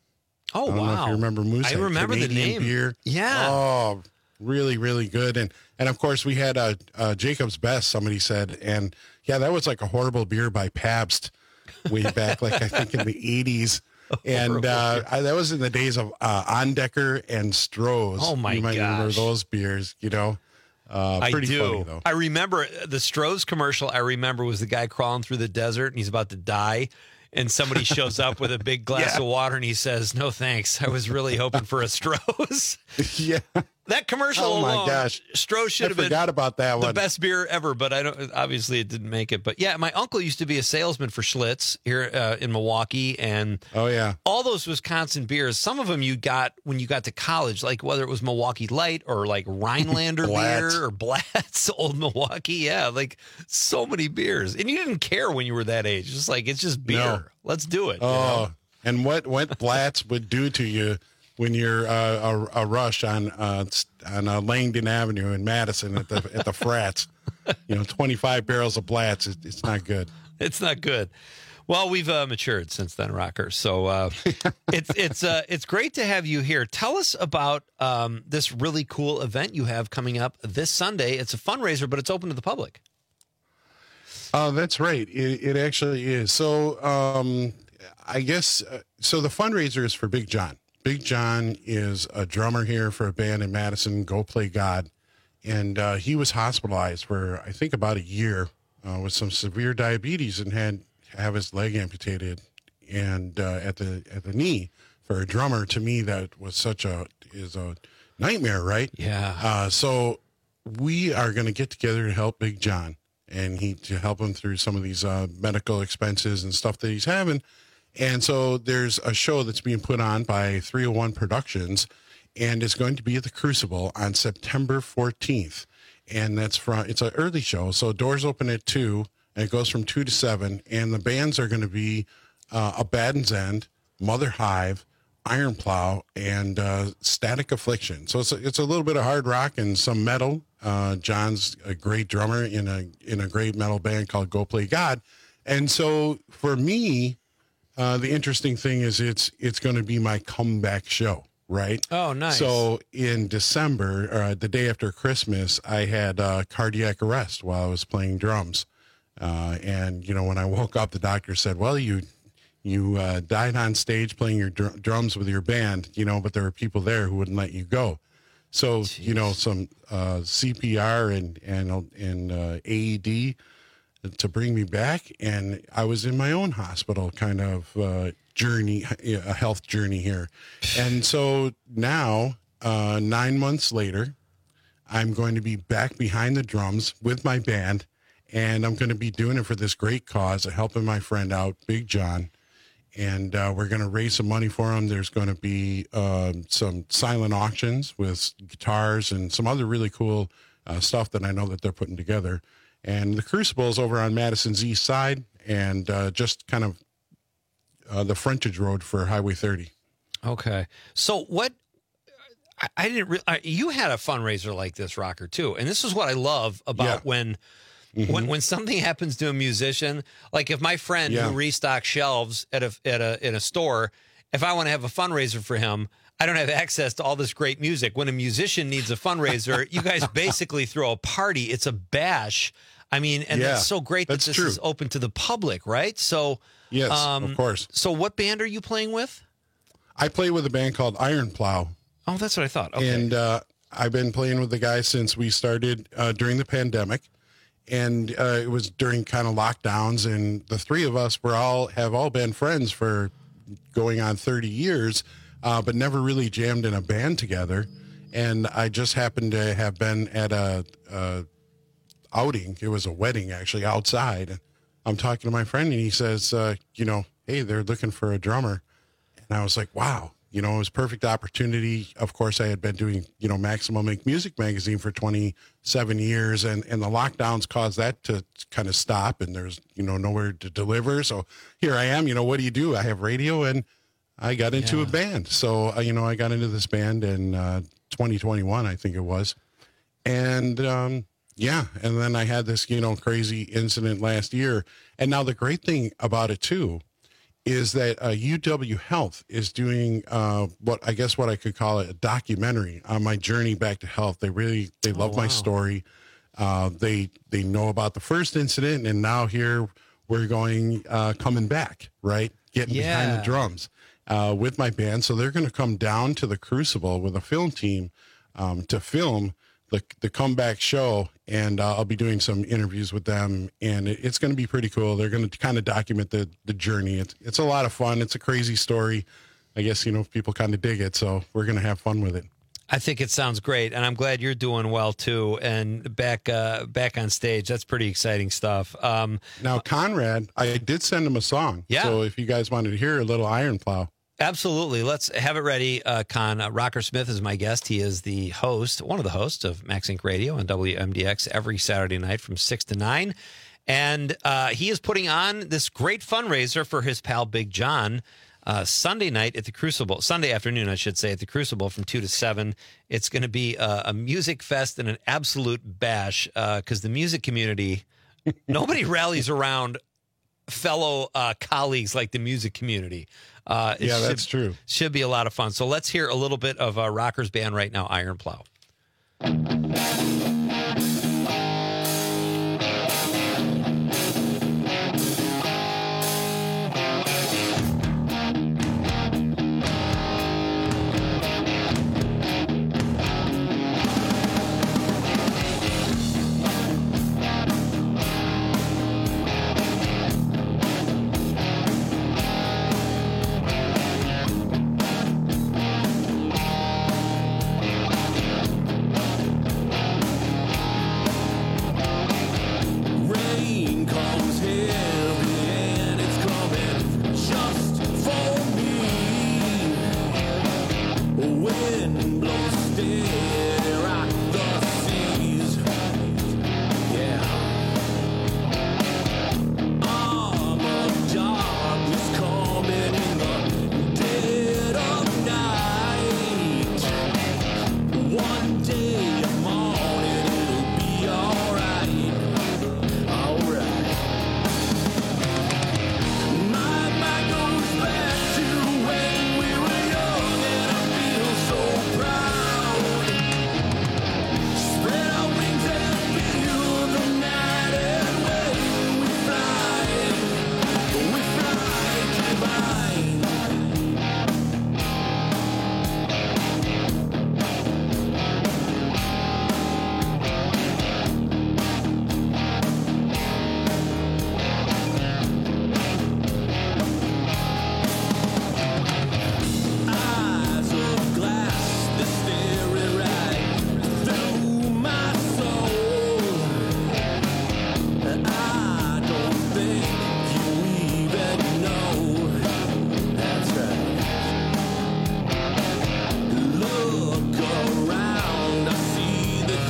Oh, I don't wow. know if you remember Moosehead. I remember the Canadian name. beer. Yeah. Oh, really, really good. And, and of course, we had uh, uh, Jacob's Best, somebody said. And, yeah, that was like a horrible beer by Pabst way back, like I think in the eighties. And uh, I, that was in the days of uh, Ondecker and Stroh's. Oh, my You might remember gosh. those beers, you know. Uh, I pretty do. funny, though. I remember the Stroh's commercial. I remember was the guy crawling through the desert and he's about to die. And somebody shows up with a big glass Yeah. of water and he says, "No, thanks. I was really hoping for a Stroh's." Yeah. That commercial Oh, my alone, gosh. Stroh's should I have been forgot about that the one. best beer ever, but I don't. Obviously, it didn't make it. But yeah, my uncle used to be a salesman for Schlitz here uh, in Milwaukee, and oh yeah, all those Wisconsin beers. Some of them you got when you got to college, like whether it was Milwaukee Light or like Rhinelander Blatt. beer or Blatt's Old Milwaukee. Yeah, like so many beers, and you didn't care when you were that age. Just like it's just beer. No. Let's do it. you Oh, know? and what what Blatz would do to you when you're uh, a, a rush on uh, on uh, Langdon Avenue in Madison at the at the frats, you know, twenty-five barrels of Blatz. It, it's not good. It's not good. Well, we've uh, matured since then, Rocker. So uh, it's it's uh, it's great to have you here. Tell us about um, this really cool event you have coming up this Sunday. It's a fundraiser, but it's open to the public. Oh, that's right. It, it actually is. So, um, I guess uh, so. The fundraiser is for Big John. Big John is a drummer here for a band in Madison, Go Play God, and uh, he was hospitalized for I think about a year uh, with some severe diabetes and had to have his leg amputated and uh, at the at the knee. For a drummer, to me, that was such a is a nightmare, right? Yeah. Uh, so we are going to get together to help Big John, and he to help him through some of these uh, medical expenses and stuff that he's having. And so there's a show that's being put on by three oh one Productions, and it's going to be at the Crucible on September fourteenth. And that's from, it's an early show. So doors open at two, and it goes from two to seven. And the bands are going to be uh, Abaddon's End, Mother Hive, Iron Plow, and uh, Static Affliction. So it's a, it's a little bit of hard rock and some metal. Uh, John's a great drummer in a in a great metal band called Go Play God. And so for me, uh, the interesting thing is it's it's going to be my comeback show, right? Oh, nice. So in December, uh, the day after Christmas, I had uh, cardiac arrest while I was playing drums. Uh, and, you know, when I woke up, the doctor said, well, you you uh, died on stage playing your dr- drums with your band, you know, but there were people there who wouldn't let you go. So, Jeez. you know, some uh, C P R and, and, and uh, A E D to bring me back. And I was in my own hospital kind of uh, journey, a health journey here. And so now, uh, nine months later, I'm going to be back behind the drums with my band, and I'm going to be doing it for this great cause of helping my friend out, Big John. And uh, we're going to raise some money for him. There's going to be um, some silent auctions with guitars and some other really cool uh, stuff that I know that they're putting together. And the Crucible is over on Madison's east side, and uh, just kind of uh, the frontage road for Highway thirty. Okay. So what, I, I didn't really, you had a fundraiser like this, Rocker, too. And this is what I love about yeah. when, mm-hmm. when, when something happens to a musician, like if my friend yeah. who restocks shelves at a, at a, in a store, if I want to have a fundraiser for him, I don't have access to all this great music. When a musician needs a fundraiser, you guys basically throw a party. It's a bash. I mean, and yeah, that's so great that this true. is open to the public, right? So, yes, um, of course. So what band are you playing with? I play with a band called Iron Plow. Oh, that's what I thought. Okay. And uh, I've been playing with the guys since we started uh, during the pandemic. And uh, it was during kind of lockdowns. And the three of us were all have all been friends for going on thirty years, uh, but never really jammed in a band together. And I just happened to have been at a, a outing. It was a wedding, actually, outside. And I'm talking to my friend, and he says, uh, you know, hey, they're looking for a drummer. And I was like, wow, you know, it was a perfect opportunity. Of course, I had been doing, you know, Maximum Make Music magazine for twenty-seven years, and, and the lockdowns caused that to kind of stop, and there's, you know, nowhere to deliver. So here I am, you know, what do you do? I have radio, and I got into yeah. a band. So, uh, you know, I got into this band in uh, twenty twenty-one, I think it was. And, um, yeah, and then I had this, you know, crazy incident last year. And now the great thing about it, too, is that uh, U W Health is doing uh, what I guess what I could call it a documentary on my journey back to health. They really, they love oh, wow. my story. Uh, they they know about the first incident, and now here we're going, uh, coming back, right? Getting yeah. behind the drums uh, with my band. So they're going to come down to the Crucible with a film team um, to film the the comeback show, and uh, I'll be doing some interviews with them, and it, it's going to be pretty cool. They're going to kind of document the the journey. It's it's a lot of fun. It's a crazy story. I guess, you know, people kind of dig it, so we're going to have fun with it. I think it sounds great, and I'm glad you're doing well too. And back uh, back on stage, that's pretty exciting stuff. Um, now, Conrad, I did send him a song. Yeah. So if you guys wanted to hear a little Iron Plow. Absolutely. Let's have it ready, uh, Con. Uh, Rocker Smith is my guest. He is the host, one of the hosts of Max Inc Radio on W M D X every Saturday night from six to nine. And uh, he is putting on this great fundraiser for his pal Big John uh, Sunday night at the Crucible. Sunday afternoon, I should say, at the Crucible from two to seven. It's going to be a, a music fest and an absolute bash because uh, the music community, nobody rallies around fellow uh, colleagues like the music community. Uh, yeah, should, that's true. Should be a lot of fun. So let's hear a little bit of uh, Rocker's band right now, Iron Plow.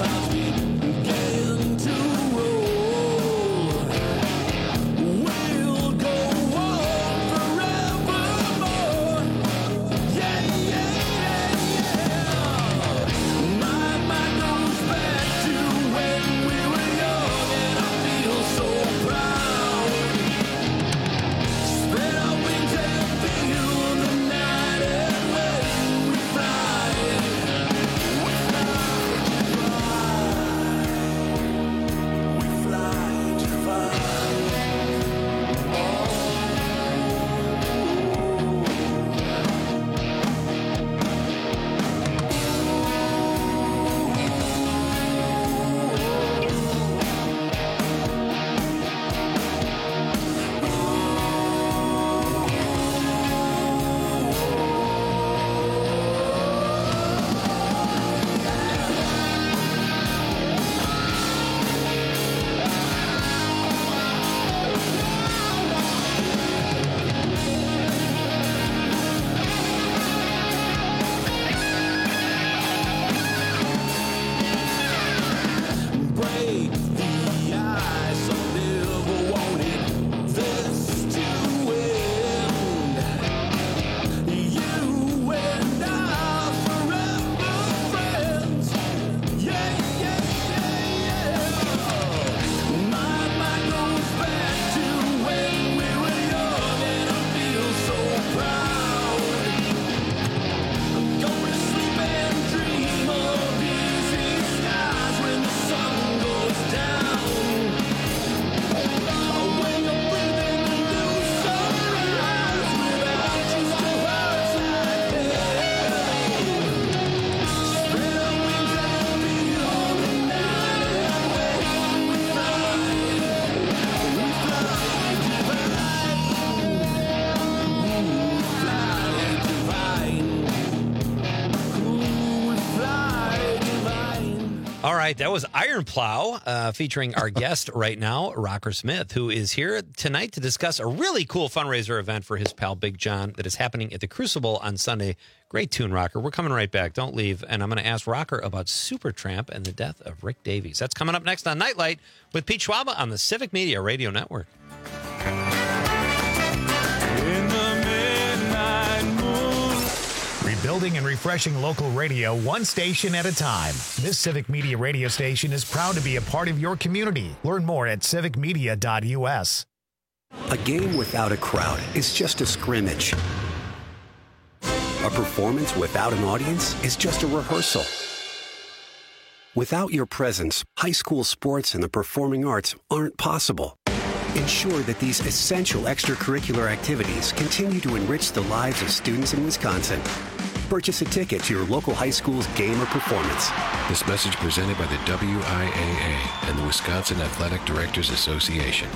All right, that was Iron Plow uh, featuring our guest right now, Rocker Smith, who is here tonight to discuss a really cool fundraiser event for his pal Big John that is happening at the Crucible on Sunday. Great tune, Rocker. We're coming right back. Don't leave. And I'm going to ask Rocker about Supertramp and the death of Rick Davies. That's coming up next on Nightlight with Pete Schwaba on the Civic Media Radio Network. Rebuilding and refreshing local radio one station at a time. This Civic Media radio station is proud to be a part of your community. Learn more at civic media dot u s. A game without a crowd is just a scrimmage. A performance without an audience is just a rehearsal. Without your presence, high school sports and the performing arts aren't possible. Ensure that these essential extracurricular activities continue to enrich the lives of students in Wisconsin. Purchase a ticket to your local high school's game or performance. This message presented by the W I A A and the Wisconsin Athletic Directors Association.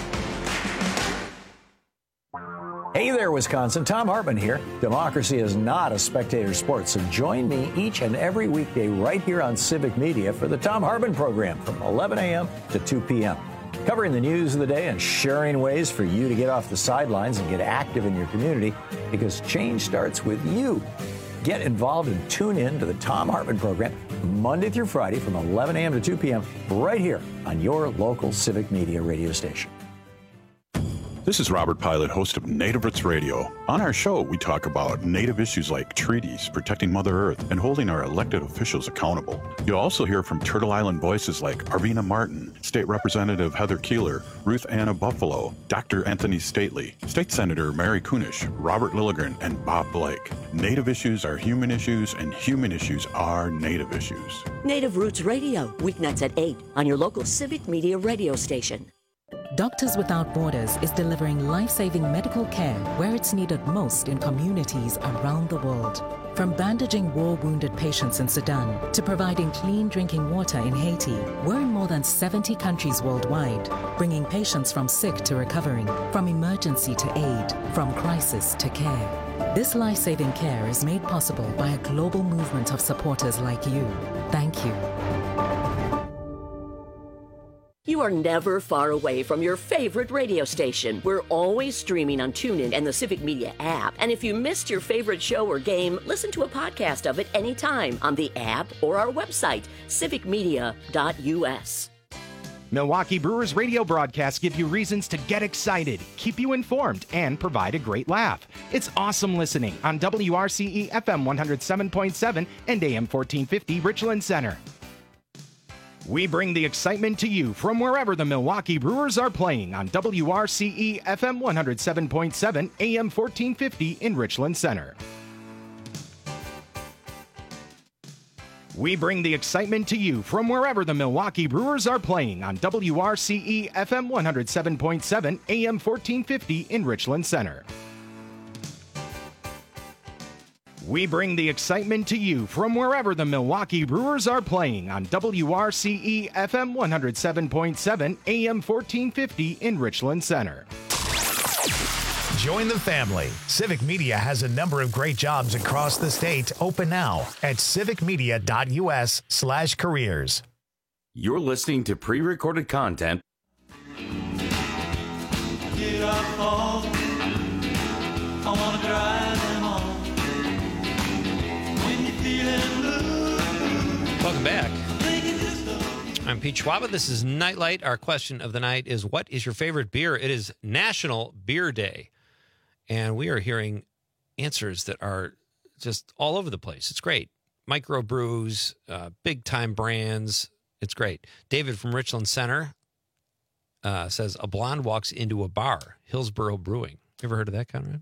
Hey there, Wisconsin. Tom Hartman here. Democracy is not a spectator sport, so join me each and every weekday right here on Civic Media for the Tom Hartman program from eleven a.m. to two p.m. Covering the news of the day and sharing ways for you to get off the sidelines and get active in your community, because change starts with you. Get involved and tune in to the Tom Hartman program Monday through Friday from eleven a.m. to two p.m. right here on your local Civic Media radio station. This is Robert Pilot, host of Native Roots Radio. On our show, we talk about Native issues like treaties, protecting Mother Earth, and holding our elected officials accountable. You'll also hear from Turtle Island voices like Arvina Martin, State Representative Heather Keeler, Ruth Anna Buffalo, Doctor Anthony Stately, State Senator Mary Kunish, Robert Lilligren, and Bob Blake. Native issues are human issues, and human issues are Native issues. Native Roots Radio, weeknights at eight on your local Civic Media radio station. Doctors Without Borders is delivering life-saving medical care where it's needed most in communities around the world. From bandaging war-wounded patients in Sudan to providing clean drinking water in Haiti, we're in more than seventy countries worldwide, bringing patients from sick to recovering, from emergency to aid, from crisis to care. This life-saving care is made possible by a global movement of supporters like you. Thank you. You You are never far away from your favorite radio station. We're always streaming on TuneIn and the Civic Media app. And if you missed your favorite show or game, listen to a podcast of it anytime on the app or our website, civic media dot u s. Milwaukee Brewers radio broadcasts give you reasons to get excited, keep you informed, and provide a great laugh. It's awesome listening on W R C E F M one oh seven point seven and A M fourteen fifty Richland Center. We bring the excitement to you from wherever the Milwaukee Brewers are playing on W R C E F M one oh seven point seven A M fourteen fifty in Richland Center. We bring the excitement to you from wherever the Milwaukee Brewers are playing on W R C E F M one oh seven point seven A M fourteen fifty in Richland Center. We bring the excitement to you from wherever the Milwaukee Brewers are playing on W R C E F M one oh seven point seven A M fourteen fifty in Richland Center. Join the family. Civic Media has a number of great jobs across the state open now at civic media dot u s slash careers. You're listening to pre-recorded content. Get up home. I wanna drive them home. When you're feeling blue. Welcome back. I'm Pete Schwaba. This is Nightlight. Our question of the night is, what is your favorite beer? It is National Beer Day. And we are hearing answers that are just all over the place. It's great. Microbrews, uh, big-time brands. It's great. David from Richland Center uh, says, a blonde walks into a bar, Hillsborough Brewing. You ever heard of that, Conrad?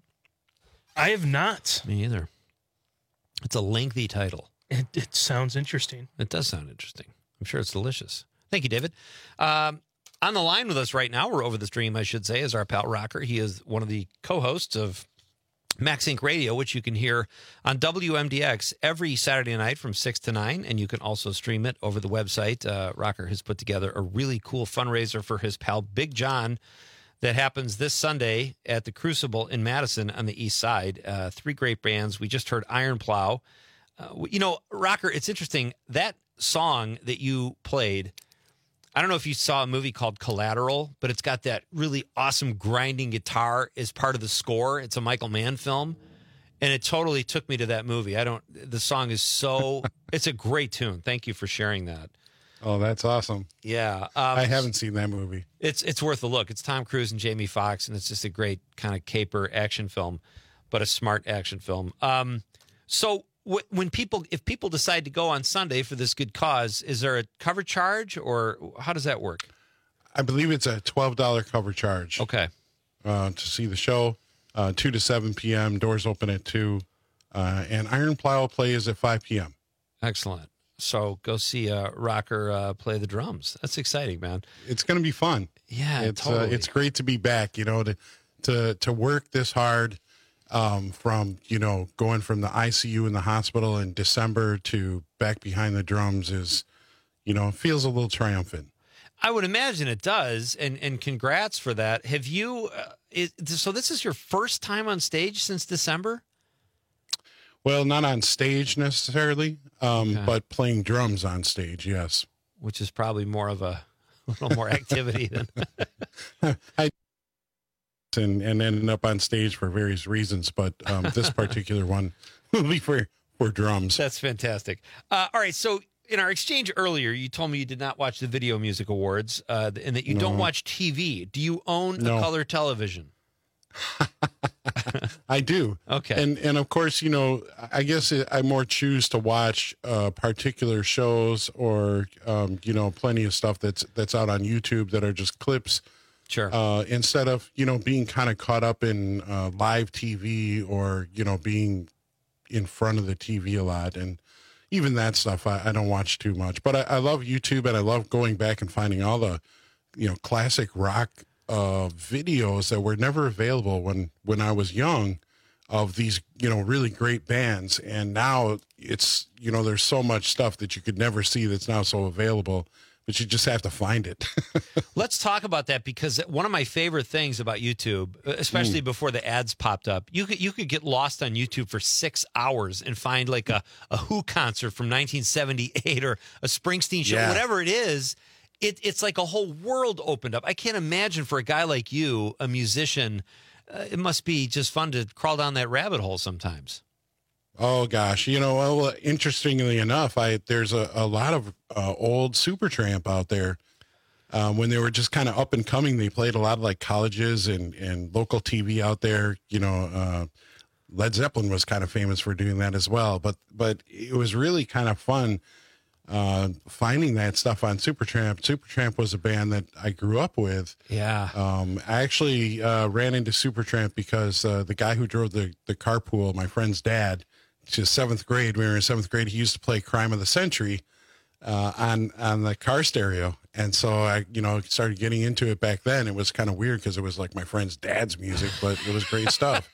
I have not. Me either. It's a lengthy title. It, it sounds interesting. It does sound interesting. I'm sure it's delicious. Thank you, David. Um, on the line with us right now, or over the stream, I should say, is our pal Rocker. He is one of the co-hosts of Max Inc Radio, which you can hear on W M D X every Saturday night from six to nine, and you can also stream it over the website. Uh, Rocker has put together a really cool fundraiser for his pal Big John that happens this Sunday at the Crucible in Madison on the east side. Uh, three great bands. We just heard Iron Plow. Uh, you know, Rocker, it's interesting. That song that you played, I don't know if you saw a movie called Collateral, but it's got that really awesome grinding guitar as part of the score. It's a Michael Mann film, and it totally took me to that movie. I don't, the song is so, it's a great tune. Thank you for sharing that. Oh, that's awesome. Yeah. Um, I haven't seen that movie. It's it's worth a look. It's Tom Cruise and Jamie Foxx, and it's just a great kind of caper action film, but a smart action film. Um, so when people, if people decide to go on Sunday for this good cause, is there a cover charge, or how does that work? I believe it's a twelve dollars cover charge. Okay. Uh, to see the show, uh, two to seven p.m., doors open at two, uh, and Iron Plow play is at five p.m. Excellent. So go see uh, Rocker uh, play the drums. That's exciting, man. It's going to be fun. Yeah, it's, totally. Uh, it's great to be back, you know, to, to, to work this hard. Um, from, you know, going from the I C U in the hospital in December to back behind the drums is, you know, feels a little triumphant. I would imagine it does. And, and congrats for that. Have you, uh, is, so this is your first time on stage since December? Well, not on stage necessarily, um, Okay. but playing drums on stage. Yes. Which is probably more of a, a little more activity than I and, and ended up on stage for various reasons, but um, this particular one will be for, for drums. That's fantastic. Uh, all right, so in our exchange earlier, you told me you did not watch the Video Music Awards uh, and that you No. don't watch T V. Do you own No. a color television? I do. Okay. And, and of course, you know, I guess I more choose to watch uh, particular shows or, um, you know, plenty of stuff that's, that's out on YouTube that are just clips. Sure. Uh, instead of, you know, being kind of caught up in uh, live T V or, you know, being in front of the T V a lot. And even that stuff, I, I don't watch too much. But I, I love YouTube, and I love going back and finding all the, you know, classic rock uh, videos that were never available when, when I was young of these, you know, really great bands. And now it's, you know, there's so much stuff that you could never see that's now so available, but you just have to find it. Let's talk about that, because one of my favorite things about YouTube, especially Mm. before the ads popped up, you could you could get lost on YouTube for six hours and find like a, a Who concert from nineteen seventy-eight or a Springsteen show, Yeah. whatever it is. it, it's like a whole world opened up. I can't imagine for a guy like you, a musician, uh, it must be just fun to crawl down that rabbit hole sometimes. Oh gosh, you know, well, interestingly enough, I there's a, a lot of uh, old Supertramp out there. Um, when they were just kind of up and coming, they played a lot of like colleges and, and local T V out there. You know, uh, Led Zeppelin was kind of famous for doing that as well. But but it was really kind of fun uh, finding that stuff on Supertramp. Supertramp was a band that I grew up with. Yeah. Um, I actually uh, ran into Supertramp because uh, the guy who drove the, the carpool, my friend's dad, to seventh grade, when we were in seventh grade, he used to play Crime of the Century uh, on on the car stereo. And so I, you know, started getting into it back then. It was kind of weird because it was like my friend's dad's music, but it was great stuff.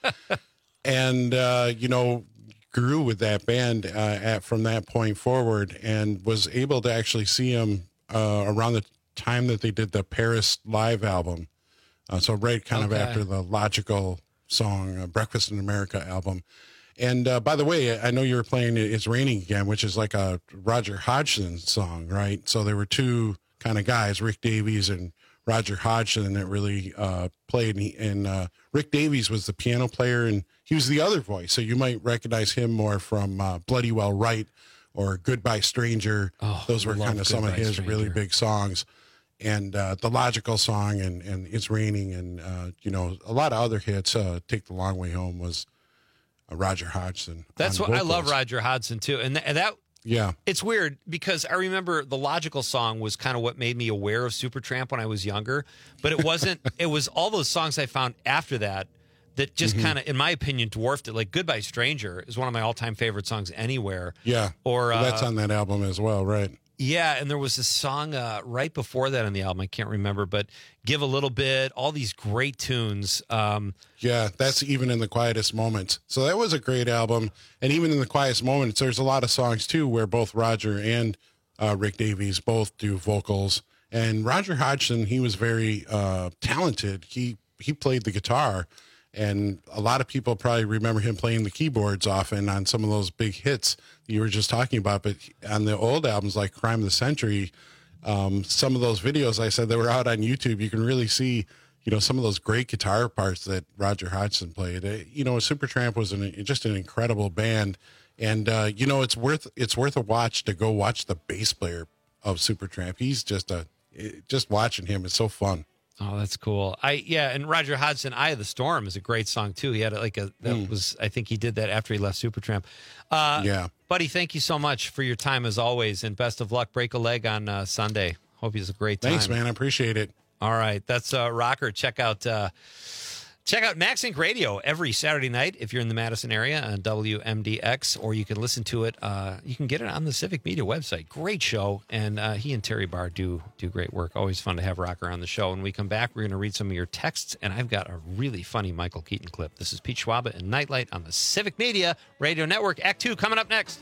And, uh, you know, grew with that band uh, at, from that point forward, and was able to actually see him uh, around the time that they did the Paris live album. Uh, so right kind Okay. of after the Logical song, uh, Breakfast in America album. And uh, by the way, I know you were playing It's Raining Again, which is like a Roger Hodgson song, right? So there were two kind of guys, Rick Davies and Roger Hodgson, that really uh, played. And, he, and uh, Rick Davies was the piano player, and he was the other voice. So you might recognize him more from uh, Bloody Well Right or Goodbye Stranger. Oh, Those were love kind of some of Goodbye his Stranger. really big songs. And uh, the Logical song and, and It's Raining and, uh, you know, a lot of other hits. Uh, Take the Long Way Home was uh, Roger Hodgson. That's on what I love vocals. Roger Hodgson too. And, th- and that, Yeah. it's weird because I remember the Logical song was kind of what made me aware of Supertramp when I was younger, but it wasn't, it was all those songs I found after that that just Mhm. kind of, in my opinion, dwarfed it. Like Goodbye Stranger is one of my all-time favorite songs anywhere. Yeah. Or uh, that's on that album as well, right? Yeah, and there was a song uh, right before that on the album. I can't remember, but Give a Little Bit, all these great tunes. Um, Yeah, that's even in the quietest moments. So that was a great album. And even in the quietest moments, there's a lot of songs too where both Roger and uh, Rick Davies both do vocals. And Roger Hodgson, he was very uh, talented. He he played the guitar, and a lot of people probably remember him playing the keyboards often on some of those big hits that you were just talking about. But on the old albums like Crime of the Century, um, some of those videos I said that were out on YouTube, you can really see, you know, some of those great guitar parts that Roger Hodgson played. Uh, you know, Supertramp was an, just an incredible band, and uh, you know, it's worth it's worth a watch to go watch the bass player of Supertramp. He's just a just watching him is so fun. Oh, that's cool. I yeah, and Roger Hodgson, "Eye of the Storm" is a great song too. He had like a that Mm. was I think he did that after he left Supertramp. Uh, Yeah. buddy, thank you so much for your time as always, and best of luck. Break a leg on uh, Sunday. Hope you have a great time. Thanks, man. I appreciate it. All right, that's uh, Rocker. Check out uh, check out Max Inc Radio every Saturday night if you're in the Madison area on W M D X, or you can listen to it. Uh, you can get it on the Civic Media website. Great show, and uh, he and Terry Barr do do great work. Always fun to have Rocker on the show. When we come back, we're going to read some of your texts, and I've got a really funny Michael Keaton clip. This is Pete Schwaba and Nightlight on the Civic Media Radio Network. Act two coming up next.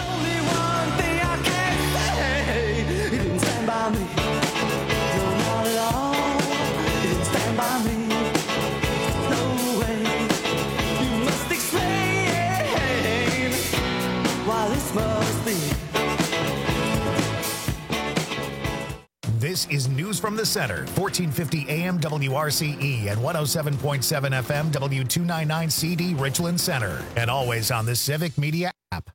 This is News from the Center, fourteen fifty A M W R C E and one oh seven point seven F M W two ninety-nine C D Richland Center, and always on the Civic Media app.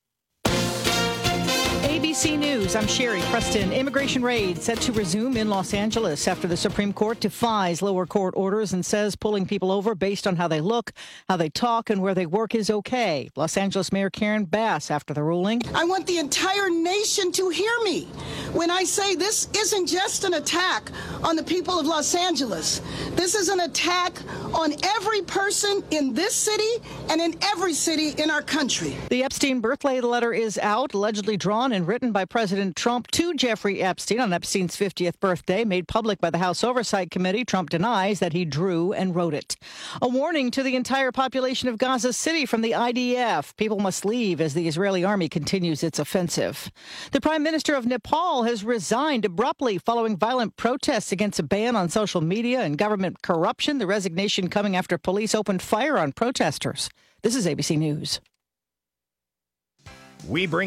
A B C News, I'm Sherry Preston. Immigration raid set to resume in Los Angeles after the Supreme Court defies lower court orders and says pulling people over based on how they look, how they talk, and where they work is okay. Los Angeles Mayor Karen Bass after the ruling. I want the entire nation to hear me when I say this isn't just an attack on the people of Los Angeles. This is an attack on every person in this city and in every city in our country. The Epstein birthday letter is out, allegedly drawn and written by President Trump to Jeffrey Epstein on Epstein's fiftieth birthday, made public by the House Oversight Committee. Trump denies that he drew and wrote it. A warning to the entire population of Gaza City from the I D F. People must leave as the Israeli army continues its offensive. The Prime Minister of Nepal has resigned abruptly following violent protests against a ban on social media and government corruption. The resignation coming after police opened fire on protesters. This is A B C News. We bring